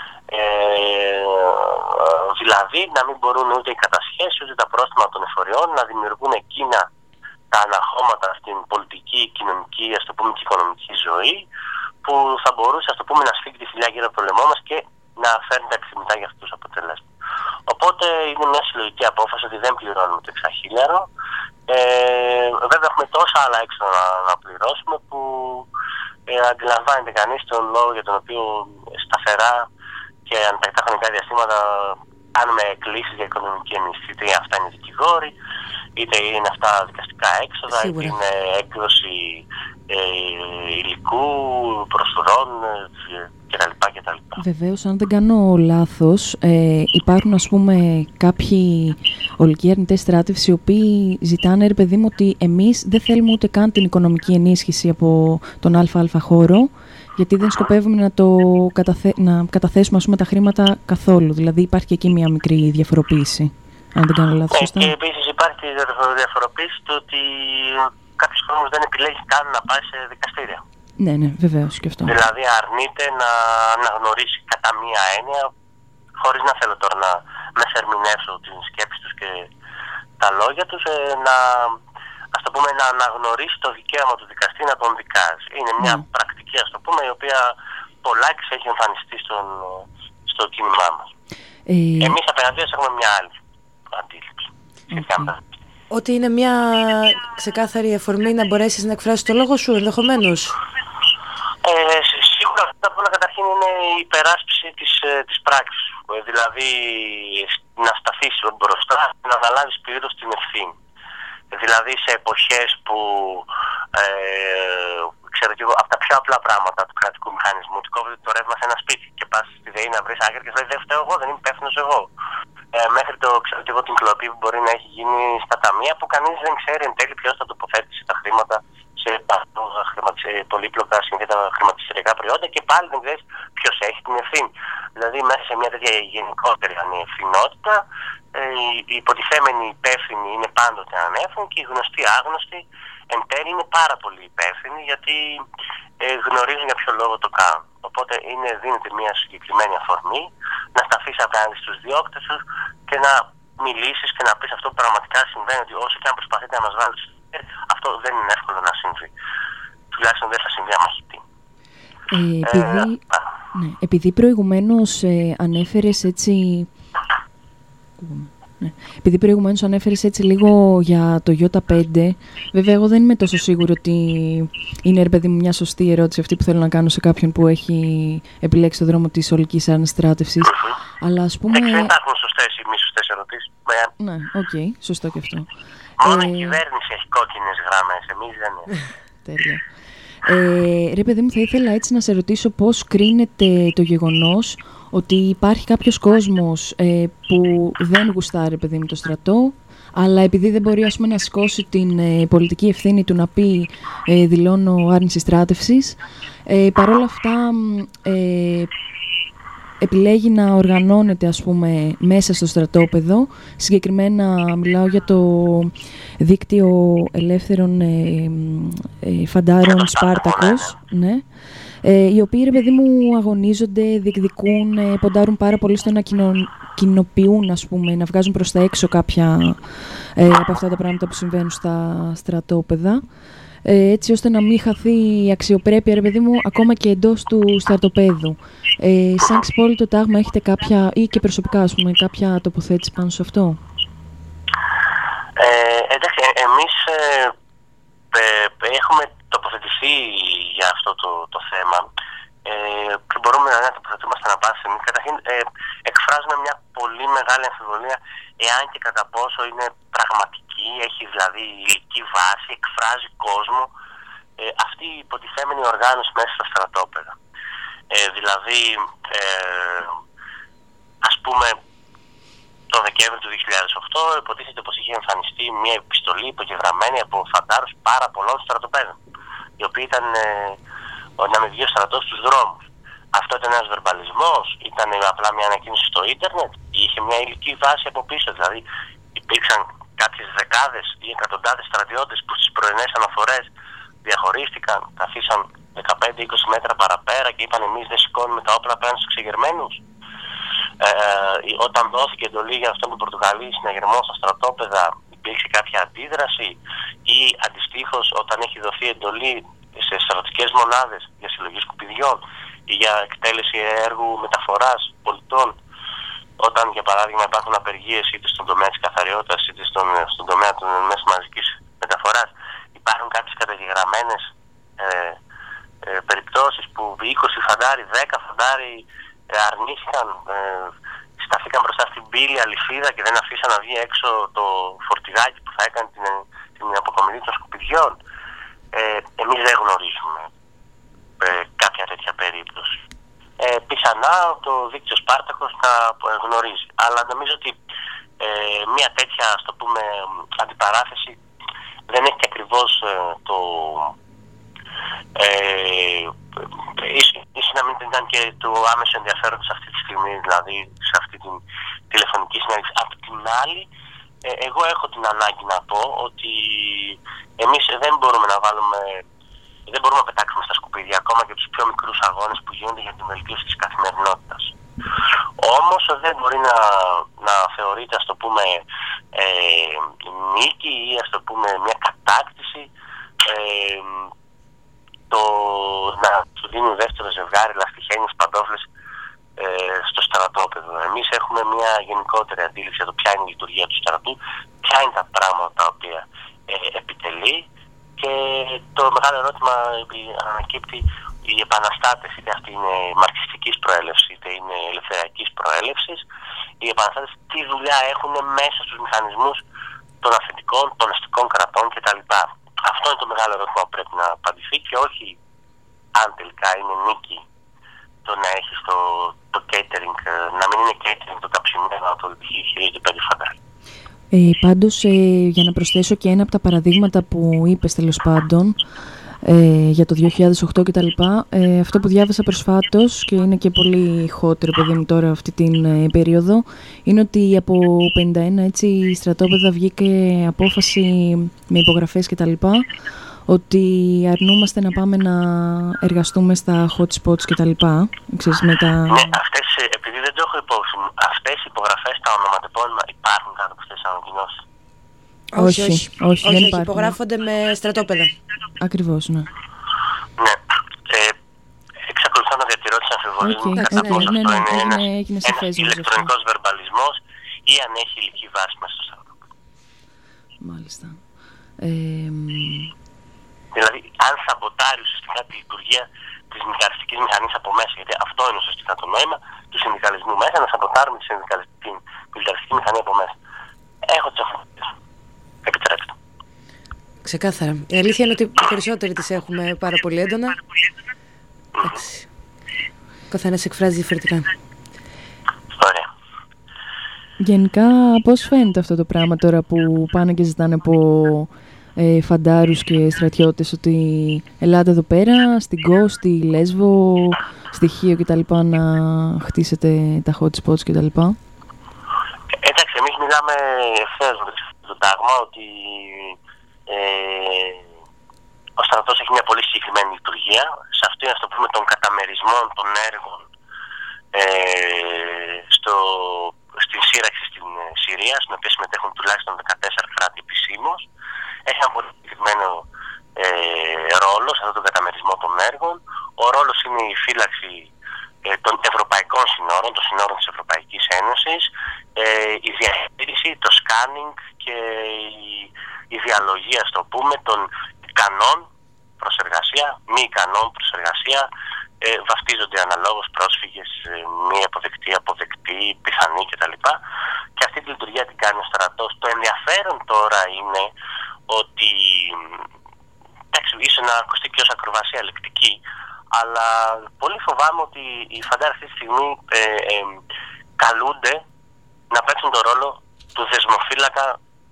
Δηλαδή να μην μπορούν ούτε οι κατασχέσεις ούτε τα πρόστιμα των εφοριών να δημιουργούν εκείνα τα αναχώματα στην πολιτική, κοινωνική, ας το πούμε, και οικονομική ζωή που θα μπορούσε, ας το πούμε, να σφίγγει τη φυλιά γύρω από το λαιμό μας και να φέρνει τα επιθυμητά για αυτούς αποτελέσματα. Οπότε είναι μια συλλογική απόφαση ότι δεν πληρώνουμε το εξαχίλιαρο. Βέβαια έχουμε τόσα άλλα έξω να πληρώσουμε που αντιλαμβάνεται κανείς τον λόγο για τον οποίο σταθερά και ανατακτά χρονικά διαστήματα κάνουμε εκκλήσεις για οικονομική ενίσχυση. Είτε αυτά είναι δικηγόροι, είτε είναι αυτά δικαστικά έξοδα, είτε είναι έκδοση υλικού, προσφορών κτλ. Βεβαίως, αν δεν κάνω λάθος, υπάρχουν, ας πούμε, κάποιοι ολικοί αρνητές στράτευσης οι οποίοι ζητάνε, ρε παιδί μου, ότι εμείς δεν θέλουμε ούτε καν την οικονομική ενίσχυση από τον ΑΑ χώρο, γιατί δεν σκοπεύουμε να καταθέσουμε, ας πούμε, τα χρήματα καθόλου. Δηλαδή υπάρχει και εκεί μια μικρή διαφοροποίηση, αν δεν κάνω λάθος. Σωστά. Και επίσης υπάρχει και η διαφοροποίηση του ότι κάποιος κόσμος δεν επιλέγει καν να πάει σε δικαστήρια. Ναι, βεβαίως και αυτό. Δηλαδή αρνείται να αναγνωρίσει κατά μία έννοια, χωρίς να θέλω τώρα να μεσερμηνεύσω την σκέψη τους και τα λόγια τους, ας το πούμε, να αναγνωρίσει το δικαίωμα του δικαστή να τον δικάζει. Είναι μια πρακτική, ας το πούμε, η οποία πολλάκις έχει εμφανιστεί στο κίνημά μας. Εμείς απέναντί έχουμε μια άλλη αντίληψη. Ότι είναι μια ξεκάθαρη αφορμή να μπορέσεις να εκφράσεις το λόγο σου ενδεχομένως. Σίγουρα αυτά που όλα καταρχήν είναι η υπεράσπιση της πράξης. Δηλαδή να σταθείς μπροστά και να αναλάβεις πλήρως την ευθύνη. Δηλαδή σε εποχές που ξέρω και εγώ, από τα πιο απλά πράγματα του κρατικού μηχανισμού, ότι κόβεται το ρεύμα σε ένα σπίτι και πας στη ΔΕΗ να βρεις άκρη και λέει δεν φταίω εγώ, δεν είμαι υπεύθυνος εγώ. Μέχρι το ξέρω και εγώ την κλοπή που μπορεί να έχει γίνει στα ταμεία που κανείς δεν ξέρει εν τέλει ποιος θα τοποθέτησε τα χρήματα σε πολύπλοκα συνδέτα χρηματιστηριακά προϊόντα και πάλι δεν ξέρεις ποιος έχει την ευθύνη. Δηλαδή μέσα σε μια τέτοια γενικότερη ανευθυνότητα οι υποτιθέμενοι υπεύθυνοι είναι πάντοτε ανέφερον και οι γνωστοί άγνωστοι εν τέλει είναι πάρα πολύ υπεύθυνοι γιατί γνωρίζουν για ποιο λόγο το κάνουν. Οπότε δίνεται μια συγκεκριμένη αφορμή να σταθείς απέναντι στους διώκτες σου και να μιλήσεις και να πεις αυτό που πραγματικά συμβαίνει, ότι όσο και αν προσπαθείτε να μας βάλετε αυτό δεν είναι εύκολο να συμβεί. Τουλάχιστον δεν θα συμβεί αμαχητή. Επειδή προηγουμένως ανέφερες έτσι... Ναι. Επειδή προηγουμένως ανέφερες έτσι λίγο για το Ι5, βέβαια εγώ δεν είμαι τόσο σίγουρη ότι είναι, ρε παιδί μου, μια σωστή ερώτηση αυτή που θέλω να κάνω σε κάποιον που έχει επιλέξει το δρόμο της ολικής αναστράτευσης. Αλλά ας πούμε... Δεν υπάρχουν σωστές ή μη σωστές ερωτήσεις. Ναι, οκ, σωστό και αυτό. Μόνο η κυβέρνηση έχει κόκκινες γραμμές, εμείς δεν έχουμε. Τέλεια. Ρε παιδί μου, θα ήθελα έτσι να σε ρωτήσω πώς κρίνεται το γεγονός ότι υπάρχει κάποιος κόσμος που δεν γουστάρει, παιδί μου, το στρατό, αλλά επειδή δεν μπορεί, ας πούμε, να σηκώσει την πολιτική ευθύνη του να πει δηλώνω άρνηση στράτευσης, παρόλα αυτά επιλέγει να οργανώνεται, ας πούμε, μέσα στο στρατόπεδο. Συγκεκριμένα μιλάω για το δίκτυο ελεύθερων φαντάρων Σπάρτακος, ναι. Οι οποίοι, ρε παιδί μου, αγωνίζονται, διεκδικούν, ποντάρουν πάρα πολύ στο να κοινοποιούν, ας πούμε, να βγάζουν προς τα έξω κάποια από αυτά τα πράγματα που συμβαίνουν στα στρατόπεδα, έτσι ώστε να μην χαθεί η αξιοπρέπεια, ρε παιδί μου, ακόμα και εντός του στρατοπέδου. Σαν Ξυπόλυτο Τάγμα έχετε κάποια, ή και προσωπικά, ας πούμε, κάποια τοποθέτηση πάνω σε αυτό? Εντάξει, εμείς έχουμε τοποθετηθεί για αυτό το θέμα και μπορούμε να τοποθετούμαστε να πάση στιγμή. Καταρχήν εκφράζουμε μια πολύ μεγάλη αμφιβολία εάν και κατά πόσο είναι πραγματική, έχει δηλαδή υλική βάση, εκφράζει κόσμο αυτή η υποτιθέμενη οργάνωση μέσα στα στρατόπεδα. Δηλαδή, ας πούμε, το Δεκέμβριο του 2008 υποτίθεται πως είχε εμφανιστεί μια επιστολή υπογεγραμμένη από φαντάρους πάρα πολλών στρατοπέδων, οι οποίοι ήταν να με βγει ο στρατός στους δρόμους. Αυτό ήταν ένας βερμπαλισμός, ήταν απλά μια ανακοίνωση στο ίντερνετ, είχε μια υλική βάση από πίσω, δηλαδή υπήρξαν κάποιες δεκάδες ή εκατοντάδες στρατιώτες που στις πρωινές αναφορές διαχωρίστηκαν, τα αφήσαν 15-20 μέτρα παραπέρα και είπαν εμείς δεν σηκώνουμε τα όπλα απέναντι στους εξεγερμένους. Όταν δόθηκε εντολή για αυτόν τον Πορτογαλί συναγερμό στα στρατόπεδα, υπήρξε κάποια αντίδραση, ή αντιστοίχως όταν έχει δοθεί εντολή σε στρατιωτικές μονάδες για συλλογή σκουπιδιών ή για εκτέλεση έργου μεταφοράς πολιτών, όταν για παράδειγμα υπάρχουν απεργίες είτε στον τομέα της καθαριότητας είτε στον τομέα των μέσων μαζικής μεταφοράς, υπάρχουν κάποιες καταγεγραμμένες περιπτώσεις που 20 φαντάροι, 10 φαντάροι αρνήθηκαν, σταθήκαν μπροστά στην πύλη αλυσίδα και δεν αφήσαν να βγει έξω το φορτηγάκι που θα έκανε την αποκομιδή των σκουπιδιών. Εμείς δεν γνωρίζουμε κάποια τέτοια περίπτωση. Πιθανά το δίκτυο Σπάρτακος θα γνωρίζει. Αλλά νομίζω ότι μια τέτοια, ας το πούμε, αντιπαράθεση δεν έχει ακριβώς το... ίσως να μην ήταν και το άμεσο ενδιαφέρον σε αυτή τη στιγμή, δηλαδή σε αυτή την τηλεφωνική συνέντευξη. Απ' την άλλη, εγώ έχω την ανάγκη να πω ότι εμείς δεν μπορούμε να πετάξουμε στα σκουπίδια ακόμα και τους πιο μικρούς αγώνες που γίνονται για την βελτίωση της καθημερινότητας. Όμως δεν μπορεί να θεωρείται, ας το πούμε, νίκη ή, ας το πούμε, μια κατάκτηση το να του δίνουν δεύτερο ζευγάρι λαστιχένιες παντόφλες στο στρατόπεδο. Εμείς έχουμε μια γενικότερη αντίληψη για το ποια είναι η λειτουργία του στρατού ποια είναι τα πράγματα τα οποία επιτελεί, και το μεγάλο ερώτημα ανακύπτει, οι επαναστάτες, είτε αυτή είναι μαρξιστικής προέλευσης είτε είναι ελευθεριακής προέλευσης, οι επαναστάτες τι δουλειά έχουν μέσα στους μηχανισμούς των αυθεντικών, των αστικών κρατών κτλ. Αυτό είναι το μεγάλο ερώτημα που πρέπει να απαντηθεί, και όχι αν τελικά είναι νίκη το να έχεις το catering, να μην είναι catering το καψιμένο από το 2005 φαντάρι. Πάντως, για να προσθέσω και ένα από τα παραδείγματα που είπες τέλος πάντων, για το 2008 κτλ. Αυτό που διάβασα προσφάτως και είναι και πολύ hot, ρε παιδί μου, τώρα αυτή την περίοδο, είναι ότι από 51 έτσι στρατόπεδα βγήκε απόφαση με υπογραφές κτλ. Ότι αρνούμαστε να πάμε να εργαστούμε στα hot spots κτλ. Ναι, αυτές, επειδή δεν το έχω υπόψη μου, αυτές οι υπογραφές, τα ονοματεπώνυμα υπάρχουν κάτω από αυτές τις ανακοινώσεις? Όχι, δεν υπάρχουν. Υπογράφονται με στρατόπεδα. Ακριβώς, ναι. Ναι. Εξακολουθώ να διατηρώ τις αμφιβολίες μου κατά πόσο αυτό είναι ένας ηλεκτρονικός βερμπαλισμός ή αν έχει υλική βάση μέσα στο στρατόπεδο. Μάλιστα. Δηλαδή, αν σαμποτάρει ουσιαστικά τη λειτουργία της συνδικαλιστικής μηχανής από μέσα, γιατί αυτό είναι ουσιαστικά το νόημα του συνδικαλισμού μέσα, να σαμποτάρουμε τη συνδικαλιστική μηχανή από μέσα. Έχω τις αμφιβολίες. Επιτρέψτε. Ξεκάθαρα. Η αλήθεια είναι ότι οι περισσότεροι τις έχουμε πάρα πολύ έντονα. Εντάξει. Ο καθένας εκφράζει διαφορετικά. Ωραία. Γενικά, πώς φαίνεται αυτό το πράγμα τώρα που πάνε και ζητάνε από φαντάρους και στρατιώτες ότι ελάτε εδώ πέρα, στην Κο, στη Λέσβο, στη Χίο κτλ. Να χτίσετε τα hot spots κτλ. Εντάξει, εμείς μιλάμε ευθέως με το τάγμα ότι ο στρατός έχει μια πολύ συγκεκριμένη λειτουργία. Σε αυτή, ας το πούμε, των καταμερισμών των έργων στην σύραξη στην Συρία, στην οποία συμμετέχουν τουλάχιστον 14 κράτη επισήμως, έχει ένα πολύ συγκεκριμένο ρόλο σε αυτόν τον καταμερισμό των έργων. Ο ρόλος είναι η φύλαξη των ευρωπαϊκών συνόρων, των συνόρων της Ευρωπαϊκής Ένωσης, η διαχείριση, το σκάνινγκ και η διαλογία, ας το πούμε, των ικανών προς εργασία, μη ικανών προς εργασία, βαφτίζονται αναλόγως πρόσφυγες, μη αποδεκτή, πιθανή κτλ. Και αυτή τη λειτουργία την κάνει ο στρατός. Το ενδιαφέρον τώρα είναι ότι, εντάξει, ίσως να ακουστεί και ως ακροβασία λεκτική, αλλά πολύ φοβάμαι ότι οι φαντάροι αυτή τη στιγμή καλούνται να παίξουν τον ρόλο του δεσμοφύλακα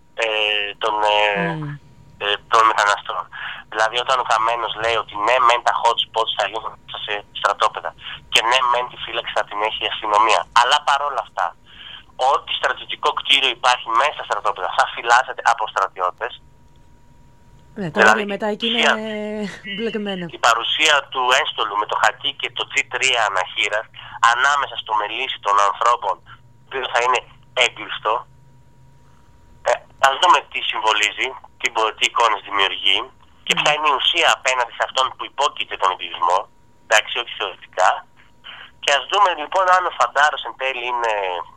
των μεταναστών. Δηλαδή, όταν ο Καμένος λέει ότι ναι, μεν τα hot spots θα γίνουν σε στρατόπεδα και ναι, μεν τη φύλαξη θα την έχει η αστυνομία, αλλά παρόλα αυτά, ό,τι στρατιωτικό κτίριο υπάρχει μέσα στα στρατόπεδα θα φυλάσσεται από στρατιώτες. Ναι, τα δηλαδή, μετά εκεί είναι μπλεκεμένα. Η παρουσία του ένστολου με το χακί και το G3 αναχείρας ανάμεσα στο μελίσι των ανθρώπων, που θα είναι έγκλειστο. Ας δούμε τι συμβολίζει, τι εικόνες δημιουργεί και ποια είναι η ουσία απέναντι σε αυτόν που υπόκειται τον επιδισμό, εντάξει, όχι θεωρητικά. Και ας δούμε λοιπόν αν ο φαντάρος εν τέλει είναι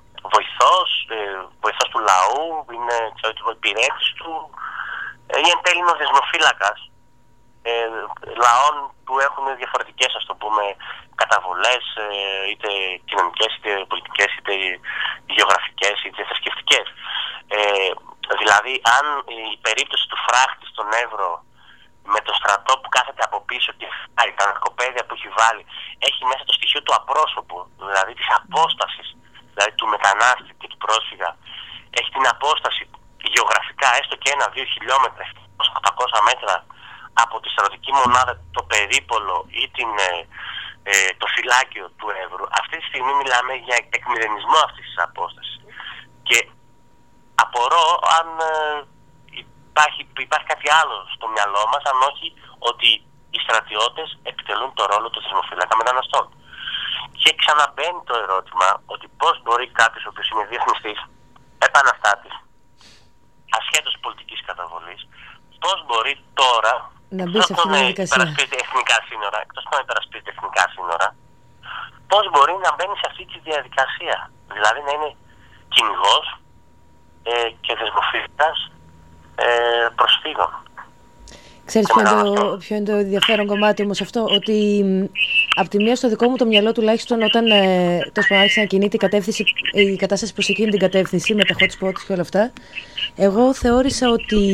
βοηθός του λαού, είναι ο υπηρέτης του, ή εν τέλει είναι ο δεσμοφύλακας λαών που έχουν διαφορετικές, ας το πούμε, καταβολές, είτε κοινωνικές, είτε πολιτικές, είτε γεωγραφικές, είτε θρησκευτικές. Δηλαδή, αν η περίπτωση του φράχτη στον Εύρο με το στρατό που κάθεται από πίσω και τα ναρκοπαίδια που έχει βάλει, έχει μέσα το στοιχείο του απρόσωπου, δηλαδή της απόστασης, δηλαδή του μετανάστη και του πρόσφυγα, έχει την απόσταση γεωγραφικά, έστω και 1-2 χιλιόμετρα, 800 μέτρα από τη στρατιωτική μονάδα, το περίπολο ή το φυλάκιο του Εύρου. Αυτή τη στιγμή μιλάμε για εκμηδενισμό αυτής της απόστασης. Και απορώ αν υπάρχει κάτι άλλο στο μυαλό μας, αν όχι ότι οι στρατιώτες επιτελούν το ρόλο του θεσμοφύλακα μεταναστών. Και ξαναμπαίνει το ερώτημα ότι πώς μπορεί κάποιος ο οποίος είναι διεθνιστής, επαναστάτης, ασχέτως πολιτικής καταβολής, πώς μπορεί τώρα να μπει σε αυτήν την διαδικασία, εκτός να υπερασπίζεται εθνικά σύνορα, πώς μπορεί να μπαίνει σε αυτή τη διαδικασία, δηλαδή να είναι κυνηγός και δεσμοφύλακας προσφύγων. Ξέρεις ποιο είναι το ενδιαφέρον κομμάτι όμως αυτό, ότι από τη μία στο δικό μου το μυαλό τουλάχιστον όταν άρχισε να κινείται η κατάσταση προς εκείνη την κατεύθυνση με τα hot spots και όλα αυτά, εγώ θεώρησα ότι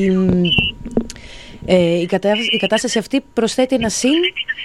η κατάσταση αυτή προσθέτει ένα συν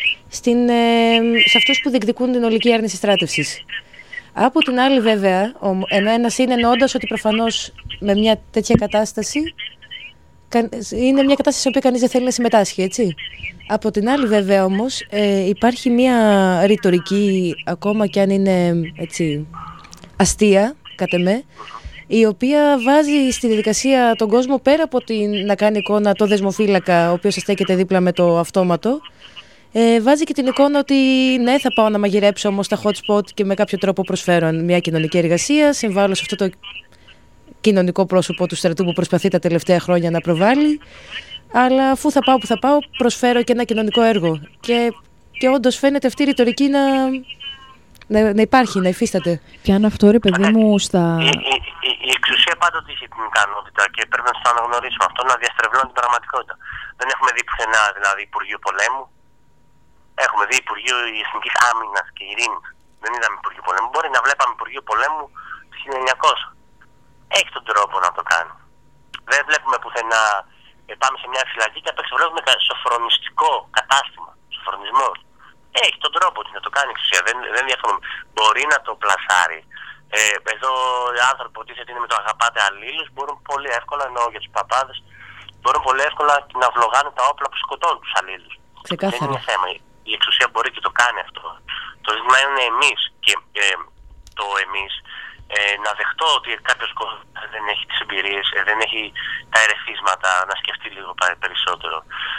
σε αυτούς που διεκδικούν την ολική άρνηση στράτευσης. Από την άλλη βέβαια, ένα συν εννοώντας ότι προφανώς με μια τέτοια κατάσταση είναι μια κατάσταση στην οποία κανείς δεν θέλει να συμμετάσχει, έτσι. Από την άλλη βέβαια όμως υπάρχει μια ρητορική, ακόμα κι αν είναι έτσι αστεία κατ' εμέ, η οποία βάζει στη διαδικασία τον κόσμο πέρα από να κάνει εικόνα το δεσμοφύλακα ο οποίος στέκεται δίπλα με το αυτόματο, βάζει και την εικόνα ότι ναι, θα πάω να μαγειρέψω όμως τα hot spot και με κάποιο τρόπο προσφέρω μια κοινωνική εργασία, συμβάλλω σε αυτό το κοινωνικό πρόσωπο του στρατού που προσπαθεί τα τελευταία χρόνια να προβάλλει, αλλά αφού θα πάω που θα πάω, προσφέρω και ένα κοινωνικό έργο. Και όντως φαίνεται αυτή η ρητορική να υπάρχει, να υφίσταται. Και αν αυτό, ρε παιδί μου, Η εξουσία πάντοτε είχε την ικανότητα και πρέπει να το αναγνωρίσουμε αυτό, να διαστρεβλώνει την πραγματικότητα. Δεν έχουμε δει πουθενά δηλαδή Υπουργείο Πολέμου. Έχουμε δει Υπουργείο Εθνικής Άμυνας και Ειρήνης. Δεν είδαμε Υπουργείο Πολέμου. Μπορεί να βλέπαμε Υπουργείο Πολέμου το 1900. Έχει τον τρόπο να το κάνει. Δεν βλέπουμε πουθενά. Πάμε σε μια φυλακή και απεξευλεύουμε σοφρονιστικό κατάστημα. Σοφρονισμός. Έχει τον τρόπο να το κάνει η εξουσία. Δεν διαφωνούμε. Μπορεί να το πλασάρει. Εδώ οι άνθρωποι που είναι με το αγαπάτε αλλήλους μπορούν πολύ εύκολα, εννοώ για τους παπάδες, μπορούν πολύ εύκολα να βλογάνε τα όπλα που σκοτώνουν τους αλλήλους. Δεν είναι θέμα. Η εξουσία μπορεί και το κάνει αυτό. Το ζήτημα είναι εμείς και το εμείς να δεχτώ ότι κάποιος κόσμος δεν έχει τις εμπειρίες, δεν έχει τα ερεθίσματα να σκεφτεί λίγο περισσότερο.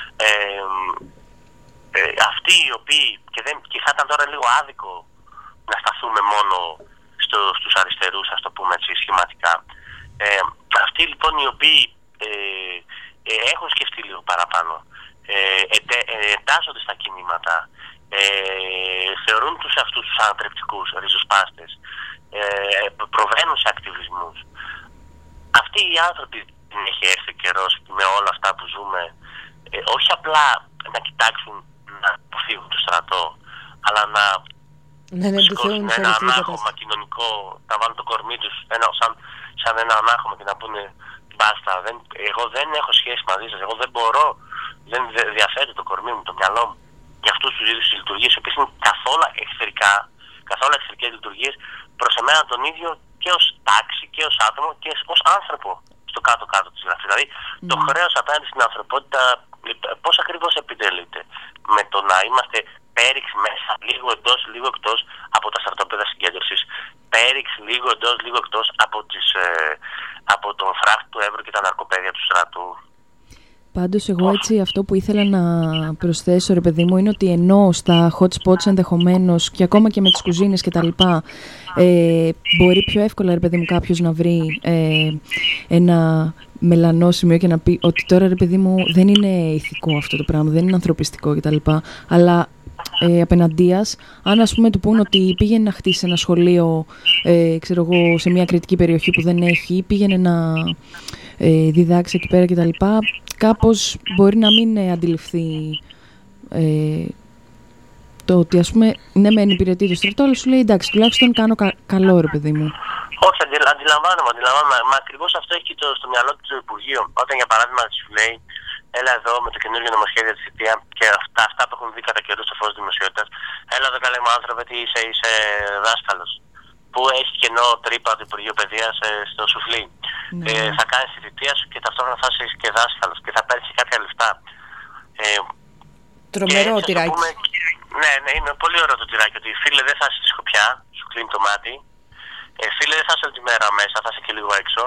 Αυτοί οι οποίοι, και θα ήταν τώρα λίγο άδικο να σταθούμε μόνο στους αριστερούς, ας το πούμε έτσι σχηματικά. Αυτοί λοιπόν οι οποίοι έχουν σκεφτεί λίγο παραπάνω, εντάσσονται στα κινήματα, θεωρούν τους αυτούς τους ανατρεπτικούς ριζοσπάστες, προβαίνουν σε ακτιβισμούς. Αυτοί οι άνθρωποι δεν έχει έρθει ο καιρός με όλα αυτά που ζούμε, όχι απλά να κοιτάξουν να αποφύγουν το στρατό, αλλά να σκόσουν ένα ανάχωμα κοινωνικό, να βάλουν το κορμί τους σαν ένα ανάχωμα και να πούνε μπάστα, εγώ δεν έχω σχέση μαζί σας, εγώ δεν μπορώ, δεν διαθέτω το κορμί μου, το μυαλό μου για αυτούς τους είδους τις λειτουργίες, οι οποίες είναι καθόλου εχθρικές λειτουργίες προς εμένα τον ίδιο και ως τάξη και ως άτομο και ως άνθρωπο στο κάτω-κάτω της γραφής. Δηλαδή το χρέος απέναντι στην ανθρωπότητα πώς ακριβώς επιτελείται? Με το να είμαστε πέριξ μέσα, λίγο εντός, λίγο εκτός από τα στρατόπεδα συγκέντρωσης, πέριξ λίγο εντός, λίγο εκτός από τον φράχτη του Εύρου και τα ναρκοπαίδια του στρατού. Πάντως εγώ έτσι αυτό που ήθελα να προσθέσω, ρε παιδί μου, είναι ότι ενώ στα hot spots ενδεχομένως και ακόμα και με τις κουζίνες και τα λοιπά μπορεί πιο εύκολα, ρε παιδί μου, κάποιος να βρει ένα μελανό σημείο και να πει ότι τώρα, ρε παιδί μου, δεν είναι ηθικό αυτό το πράγμα, δεν είναι ανθρωπιστικό κτλ. Αλλά απέναντίας, αν ας πούμε του πούν ότι πήγαινε να χτίσει ένα σχολείο ξέρω εγώ, σε μια κριτική περιοχή που δεν έχει, πήγαινε να διδάξει εκεί πέρα κτλ, κάπως μπορεί να μην αντιληφθεί το ότι ας πούμε ναι μεν υπηρετεί το στρατό, αλλά σου λέει εντάξει τουλάχιστον κάνω καλό, ρε παιδί μου. Όχι, αντιλαμβάνομαι, μα ακριβώς αυτό έχει στο μυαλό του το Υπουργείο. Όταν για παράδειγμα σου λέει έλα εδώ με το καινούργιο νομοσχέδιο της θητεία και αυτά που έχουν δει κατά καιρού στο φως της δημοσιότητας, έλα εδώ καλέ μου άνθρωπε, τι είσαι δάσκαλος, που έχει κενό τρύπα του Υπουργείου Παιδείας στο σουφλί. Θα κάνεις τη θητεία σου και ταυτόχρονα θα είσαι και δάσκαλος και θα παίρνεις κάποια λεφτά. Τρομερό τυράκι. Ναι, είναι πολύ ωραίο το τυράκι, ότι φίλε δεν θα είσαι στη σκοπιά, σου κλείνει το μάτι. Φίλε δεν θα είσαι όλη τη μέρα μέσα, θα είσαι και λίγο έξω.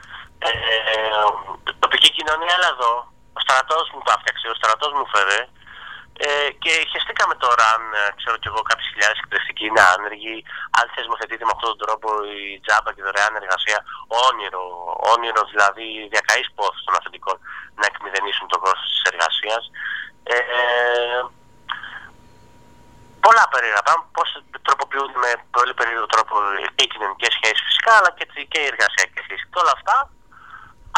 Τοπική κοινωνία, έλα εδώ. Ο στρατός μου το έφτιαξε, ο στρατός μου φέρε. Και χεστήκαμε τώρα αν ξέρω κι εγώ κάποιες χιλιάδες εκπαιδευτικοί είναι άνεργοι, αν θεσμοθετείται με αυτόν τον τρόπο η τζάμπα και η δωρεάν εργασία, όνειρο δηλαδή διακαής πόθους των αφεντικών να εκμηδενήσουν το κόστος της εργασίας. Πολλά περίεργα πράγματα, πώς τροποποιούν με πολύ περίεργο τρόπο και οι κοινωνικές σχέσεις φυσικά, αλλά και οι εργασιακές σχέσεις. Και όλα αυτά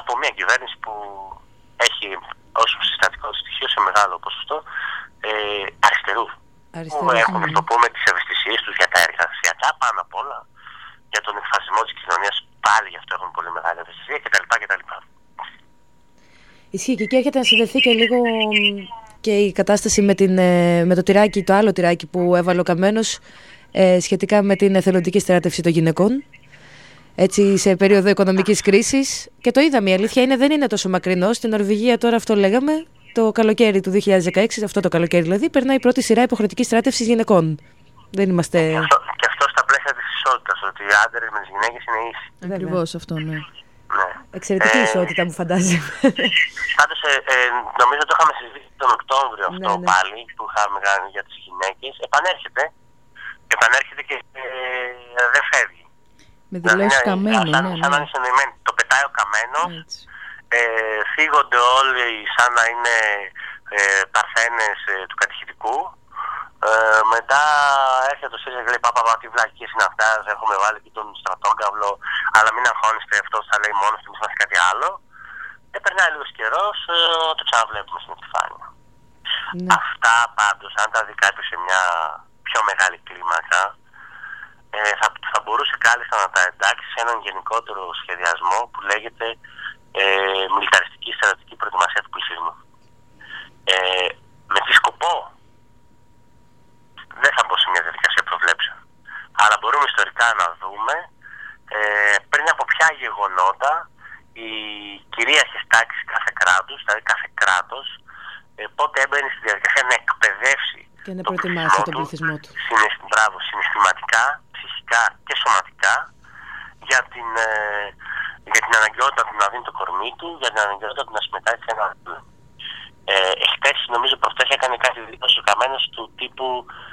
από μια κυβέρνηση που έχει ως συστατικό στοιχείο σε μεγάλο ποσοστό αριστερούς. Που έχουν, το πούμε, τις ευαισθησίες τους για τα εργασιακά πάνω απ' όλα, για τον εκφασισμό της κοινωνίας, πάλι γι' αυτό έχουν πολύ μεγάλη ευαισθησία κτλ. Ισχύει, και εκεί έρχεται να συνδεθεί και λίγο και η κατάσταση με το τυράκι, το άλλο τυράκι που έβαλε ο Καμένος, σχετικά με την εθελοντική στράτευση των γυναικών, έτσι, σε περίοδο οικονομικής κρίσης. Και το είδαμε, η αλήθεια είναι, δεν είναι τόσο μακρινό. Στην Νορβηγία τώρα, αυτό λέγαμε, το καλοκαίρι του 2016, αυτό το καλοκαίρι δηλαδή, περνάει η πρώτη σειρά υποχρεωτικής στράτευσης γυναικών. Δεν είμαστε... Και αυτό στα πλαίσια της ισότητας, ότι οι άντρες με τις γυναίκες είναι ίσοι. Ακριβώς αυτό, ναι. Εξαιρετική ισότητα, μου φαντάζομαι. Πάντως, νομίζω το είχαμε συζητήσει τον Οκτώβριο αυτό πάλι, που είχαμε κάνει για τις γυναίκες. Επανέρχεται και δεν φεύγει. Με δηλώσεις Καμένου, σαν να είναι συνοημένη. Το πετάει ο Καμένος, φύγονται όλοι σαν να είναι παρθένες του κατηχητικού. Μετά έρχεται το ΣΥΡΙΖΑ και λέει πάπα, τι βλακίες είναι αυτά, έχουμε βάλει και τον στρατόγκαυλο, αλλά μην αγχώνεστε, αυτός θα λέει μόνος του, εμείς είμαστε κάτι άλλο. Περνάει λίγος καιρός, το ξαναβλέπουμε στην επιφάνεια. Αυτά πάντως, αν τα δει κάποιος σε μια πιο μεγάλη κλίμακα, θα μπορούσε κάλλιστα να τα εντάξει σε έναν γενικότερο σχεδιασμό που λέγεται μιλιταριστική στρατιωτική προετοιμασία του πληθυσμού. Με τι σκοπό? Δεν θα μπω σε μια διαδικασία προβλέψεων. Αλλά μπορούμε ιστορικά να δούμε πριν από ποια γεγονότα οι κυρίαρχες τάξεις κάθε κράτους, δηλαδή κάθε κράτος, πότε έμπαινε στη διαδικασία να εκπαιδεύσει και να προετοιμάσει τον πληθυσμό του. Συναισθηματικά, ψυχικά και σωματικά για την αναγκαιότητα του να δίνει το κορμί του, για την αναγκαιότητα του να συμμετάσχει σε ένα άλλο. Εχθές, νομίζω προχτές έκανε κάτι δήλωση ο Καμένος του τύπου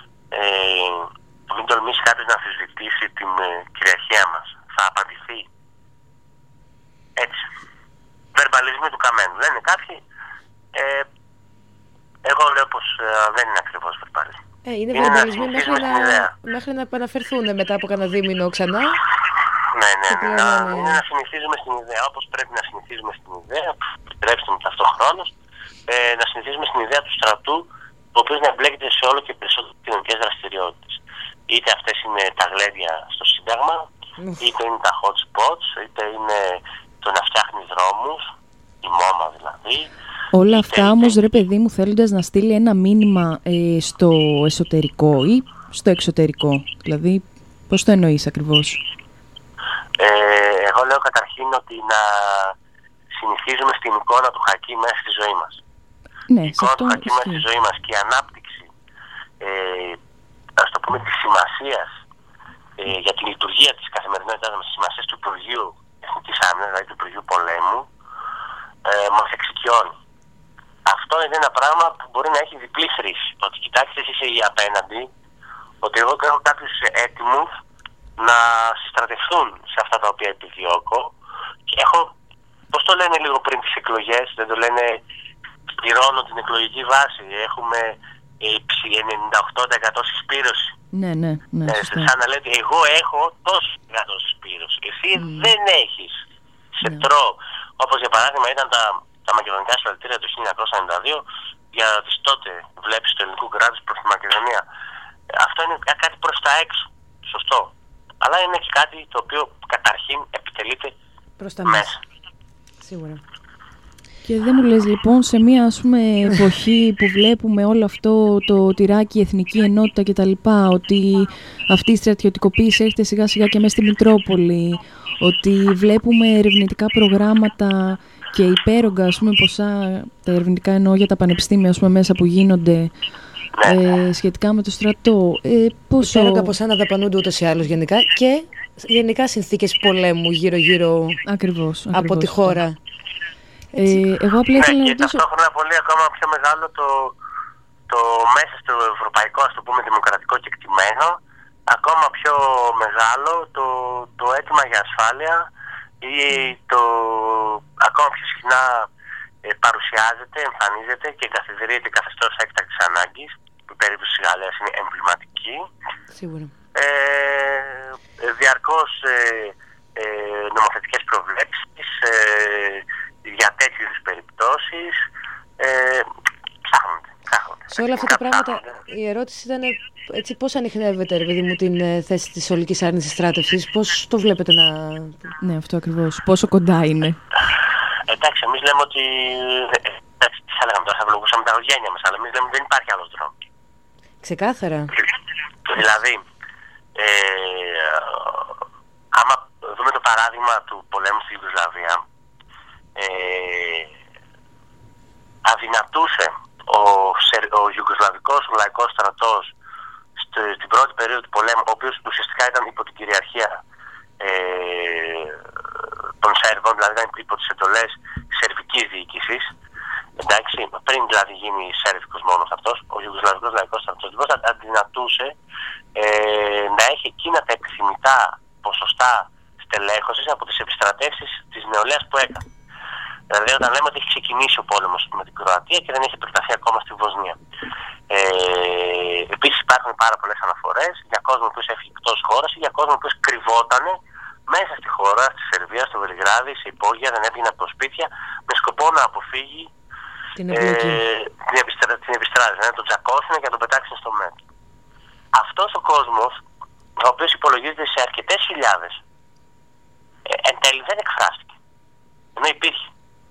μην τολμήσει κάποιος να αμφισβητήσει την κυριαρχία μας. Θα απαντηθεί. Έτσι. Βερμπαλισμοί του Καμένου. Λένε κάποιοι. Εγώ λέω πως δεν είναι ακριβώς βερμπαλισμοί. Είναι βερμπαλισμοί μέχρι να επαναφερθούν μετά από κανένα δίμηνο ξανά. Ναι. Είναι να συνηθίζουμε στην ιδέα. Όπως πρέπει να συνηθίζουμε στην ιδέα, επιτρέψτε μου ταυτόχρονος, να συνηθίζουμε στην ιδέα του στρατού, ο οποίος να εμπλέκεται σε όλο και περισσότερες κοινωνικές δραστηριότητες. Είτε αυτές είναι τα γλέντια στο Σύνταγμα, είτε είναι τα hot spots, είτε είναι το να φτιάχνει δρόμους, η ΜΟΜΑ δηλαδή. Όλα αυτά όμως, ρε παιδί μου, θέλοντας να στείλει ένα μήνυμα στο εσωτερικό ή στο εξωτερικό. Δηλαδή, πώς το εννοείς ακριβώς? Εγώ λέω καταρχήν ότι να συνηθίζουμε στην εικόνα του Χακί μέσα στη ζωή μας. Ναι, η εικόνα του Χακί μέσα στη ζωή μας και η ανάπτυξη, ας το πούμε, της σημασίας για τη λειτουργία της καθημερινότητας μας, της σημασίας του Υπουργείου Εθνικής Άμυνας, δηλαδή του Υπουργείου Πολέμου, μας εξοικειώνει. Αυτό είναι ένα πράγμα που μπορεί να έχει διπλή χρήση. Ότι κοιτάξτε, εσείς οι απέναντι, ότι εγώ έχω κάποιους έτοιμους να συστρατευτούν σε αυτά τα οποία επιδιώκω και έχω, πώς το λένε λίγο πριν τις εκλογές, δεν το λένε πληρώνω την εκλογική βάση, έχουμε 98% συσπήρωση. Ναι, σαν να λέτε εγώ έχω τόσο % συσπήρωση, εσύ δεν έχεις, σε τρώω. Όπως για παράδειγμα ήταν τα μακεδονικά συλλαλητήρια του 1992 για τις τότε βλέψεις του ελληνικού κράτους προς τη Μακεδονία. Αυτό είναι κάτι προς τα έξω, σωστό. Αλλά είναι και κάτι το οποίο καταρχήν επιτελείται προς τα μέσα. Σίγουρα. Και δεν μου λες λοιπόν σε μια εποχή που βλέπουμε όλο αυτό το τυράκι, η εθνική ενότητα κτλ, ότι αυτή η στρατιωτικοποίηση έρχεται σιγά σιγά και μέσα στη Μητρόπολη, ότι βλέπουμε ερευνητικά προγράμματα και υπέρογκα ποσά, τα ερευνητικά εννοώ για τα πανεπιστήμια μέσα που γίνονται σχετικά με το στρατό. Υπέρογκα ποσά να δαπανούνται ούτως ή άλλως γενικά και γενικά συνθήκες πολέμου γύρω-γύρω από τη χώρα. Εγώ απλά ήθελα να ρωτήσω... Και ταυτόχρονα πολύ ακόμα πιο μεγάλο το μέσα στο ευρωπαϊκό, ας το πούμε, δημοκρατικό κεκτημένο, ακόμα πιο μεγάλο το αίτημα για ασφάλεια ή ακόμα πιο συχνά παρουσιάζεται, εμφανίζεται και καθιδρύεται καθεστώς έκτακτης ανάγκης, που η περίπτωση της Γαλλίας είναι εμβληματική. Σίγουρα. Διαρκώς νομοθετικές προβλέψεις, στρατεύσεις, ψάχνονται. Σε όλα αυτά τα πράγματα η ερώτηση ήταν έτσι, πώς ανιχνεύεται, ρε παιδί μου, την θέση της ολικής άρνησης στράτευσης, πώς το βλέπετε να... Ναι, αυτό ακριβώς. Πόσο κοντά είναι. Εντάξει, εμείς λέμε ότι... τι θα λέγαμε τώρα, θα ευλογούσαμε τα οικογένεια μας, αλλά εμείς λέμε ότι δεν υπάρχει άλλος δρόμος. Ξεκάθαρα. Δηλαδή, άμα δούμε το παράδειγμα του πολέμου στη Ιουγκοσλαβία, αδυνατούσε ο Ιουγκοσλαβικός λαϊκός στρατός στην πρώτη περίοδο του πολέμου, ο οποίος ουσιαστικά ήταν υπό την κυριαρχία των Σέρβων, δηλαδή ήταν υπό τις εντολές σερβικής διοίκησης, εντάξει, πριν δηλαδή γίνει σέρβικος μόνος αυτός, ο Ιουγκοσλαβικός λαϊκός στρατός λοιπόν αδυνατούσε να έχει εκείνα τα επιθυμητά ποσοστά στελέχωσης από τις επιστρατεύσεις της νεολαίας που έκανε. Δηλαδή όταν λέμε ότι έχει ξεκινήσει ο πόλεμος με την Κροατία και δεν έχει επεκταθεί ακόμα στη Βοσνία. Επίσης υπάρχουν πάρα πολλές αναφορές για κόσμο που έφυγε εκτός χώρας ή για κόσμο που κρυβόταν μέσα στη χώρα, στη Σερβία, στο Βελιγράδι, σε υπόγεια, δεν έβγαινε από σπίτια με σκοπό να αποφύγει την επιστράτευση, να τον τσακώσουν και να τον πετάξουν στο μέτρο. Αυτός ο κόσμος, ο οποίος υπολογίζεται σε αρκετές χιλιάδες, εν τέλει δεν εκφράστηκε. Ενώ υπήρχε.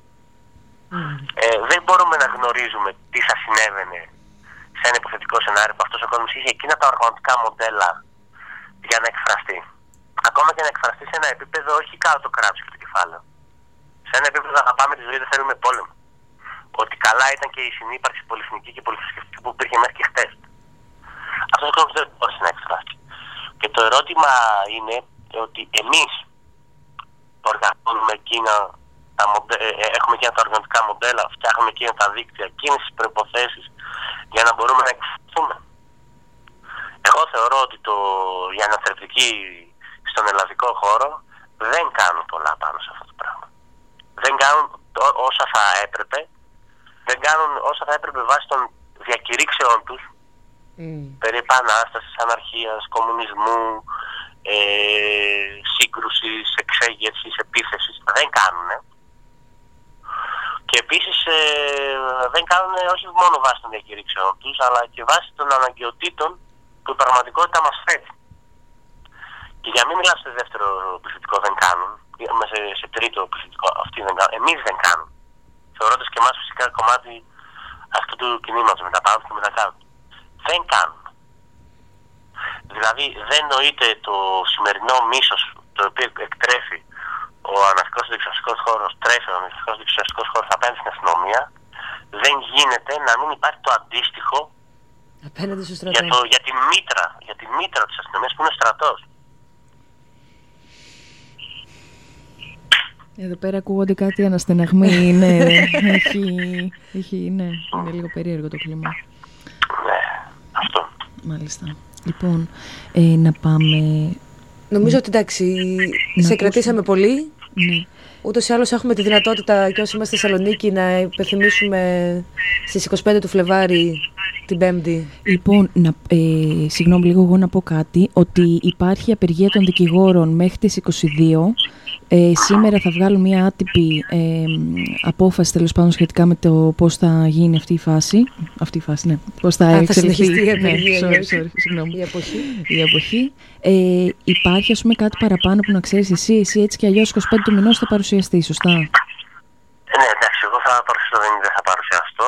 Δεν μπορούμε να γνωρίζουμε τι θα συνέβαινε σε ένα υποθετικό σενάριο που αυτός ο κόσμος είχε εκείνα τα οργανωτικά μοντέλα για να εκφραστεί. Ακόμα και να εκφραστεί σε ένα επίπεδο όχι κάτω το κράτος και το κεφάλαιο. Σε ένα επίπεδο αγαπάμε τη ζωή, δεν θέλουμε πόλεμο. Ότι καλά ήταν και η συνύπαρξη πολυεθνική και πολυθρησκευτική που υπήρχε μέχρι και χτες. Αυτός ο κόσμος δεν μπορεί να εκφραστεί. Και το ερώτημα είναι ότι εμείς οργανώνουμε εκείνα. Έχουμε εκείνα τα οργανωτικά μοντέλα, φτιάχνουμε εκείνα τα δίκτυα, εκείνες τις προϋποθέσεις για να μπορούμε να εκφραστούμε. Εγώ θεωρώ ότι οι αναθρεπτικοί στον ελλαδικό χώρο δεν κάνουν πολλά πάνω σε αυτό το πράγμα. Δεν κάνουν όσα θα έπρεπε, δεν κάνουν όσα θα έπρεπε βάσει των διακηρύξεων τους περί επανάστασης, αναρχίας, κομμουνισμού, σύγκρουσης, εξέγερσης, επίθεσης. Δεν κάνουν. Και επίσης δεν κάνουν όχι μόνο βάσει των διακηρύξεων τους, αλλά και βάσει των αναγκαιοτήτων που η πραγματικότητα μας θέτει. Και για μην μιλάω σε δεύτερο πληθυντικό δεν κάνουν, σε τρίτο πληθυντικό αυτοί δεν κάνουν, εμείς δεν κάνουν. Θεωρώντας και εμάς φυσικά κομμάτι αυτού του κινήματος με τα πάνω και με τα κάτω. Δεν κάνουν. Δηλαδή δεν νοείται το σημερινό μίσος το οποίο εκτρέφει ο αναστικός διεξουσιαστικός χώρος, τρέφει ο αναστικός διεξουσιαστικός χώρος απέναντι στην αστυνομία, δεν γίνεται να μην υπάρχει το αντίστοιχο για τη μήτρα της αστυνομίας που είναι ο στρατός. Εδώ πέρα ακούγονται κάτι αναστεναγμοί, είναι λίγο περίεργο το κλίμα. Ναι, αυτό. Μάλιστα. Λοιπόν, να πάμε... Νομίζω ότι εντάξει, σε κρατήσαμε πολύ. Ναι. Ούτως ή άλλως έχουμε τη δυνατότητα και όσοι είμαστε στη Θεσσαλονίκη να υπενθυμίσουμε στις 25 του Φλεβάρι την Πέμπτη. Λοιπόν, συγγνώμη λίγο εγώ να πω κάτι, ότι υπάρχει απεργία των δικηγόρων μέχρι τις 22. Σήμερα θα βγάλω μια άτυπη απόφαση τέλος πάντων σχετικά με το πώς θα γίνει αυτή η φάση. Ναι. Πώς θα εξελιχθεί η απεργία, η εποχή. Υπάρχει ας πούμε κάτι παραπάνω που να ξέρεις εσύ έτσι κι αλλιώς 25 του μηνός θα παρουσιαστεί, σωστά? Ναι, εντάξει, εγώ θα παρουσιαστώ, δεν θα παρουσιαστώ.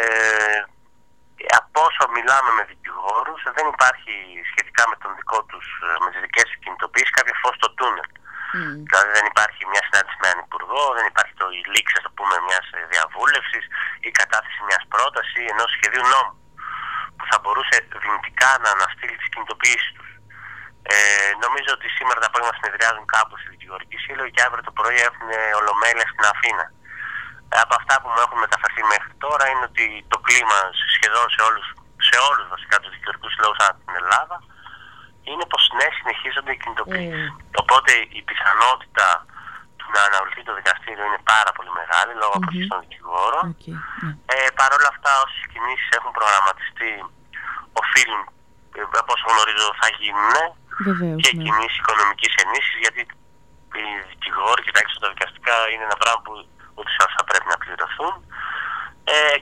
Από όσο μιλάμε με δικηγόρους, δεν υπάρχει σχετικά με με τις δικές τους κινητοποιήσεις κάποια φως στο τούνελ. Δηλαδή δεν υπάρχει μια συνάντηση με έναν υπουργό, δεν υπάρχει η λήξη ας το πούμε μιας διαβούλευσης, η κατάθεση μιας πρότασης ή ενός σχεδίου νόμου που θα μπορούσε δυνητικά να αναστείλει τις κινητοποιήσεις τους. Νομίζω ότι σήμερα τα απόγευμα συνεδριάζουν κάπου στη δικηγορική σύλλογη και αύριο το πρωί έχουν ολομέλεια στην Αθήνα. Από αυτά που μου έχουν μεταφερθεί μέχρι τώρα είναι ότι το κλίμα σχεδόν σε όλους βασικά τους δικηγορικούς συλλόγους ανά την Ελλάδα είναι πως ναι, συνεχίζονται οι κινητοποιήσεις. Οπότε η πιθανότητα του να αναβληθεί το δικαστήριο είναι πάρα πολύ μεγάλη λόγω αποχής των δικηγόρων. Παρ' όλα αυτά, όσες κινήσεις έχουν προγραμματιστεί οφείλουν, από όσο γνωρίζω, θα γίνουν και κινήσεις οικονομικής ενίσχυσης, γιατί οι δικηγόροι, κοιτάξτε, τα δικαστικά είναι ένα πράγμα που ούτως ή άλλως θα πρέπει να πληρωθούν.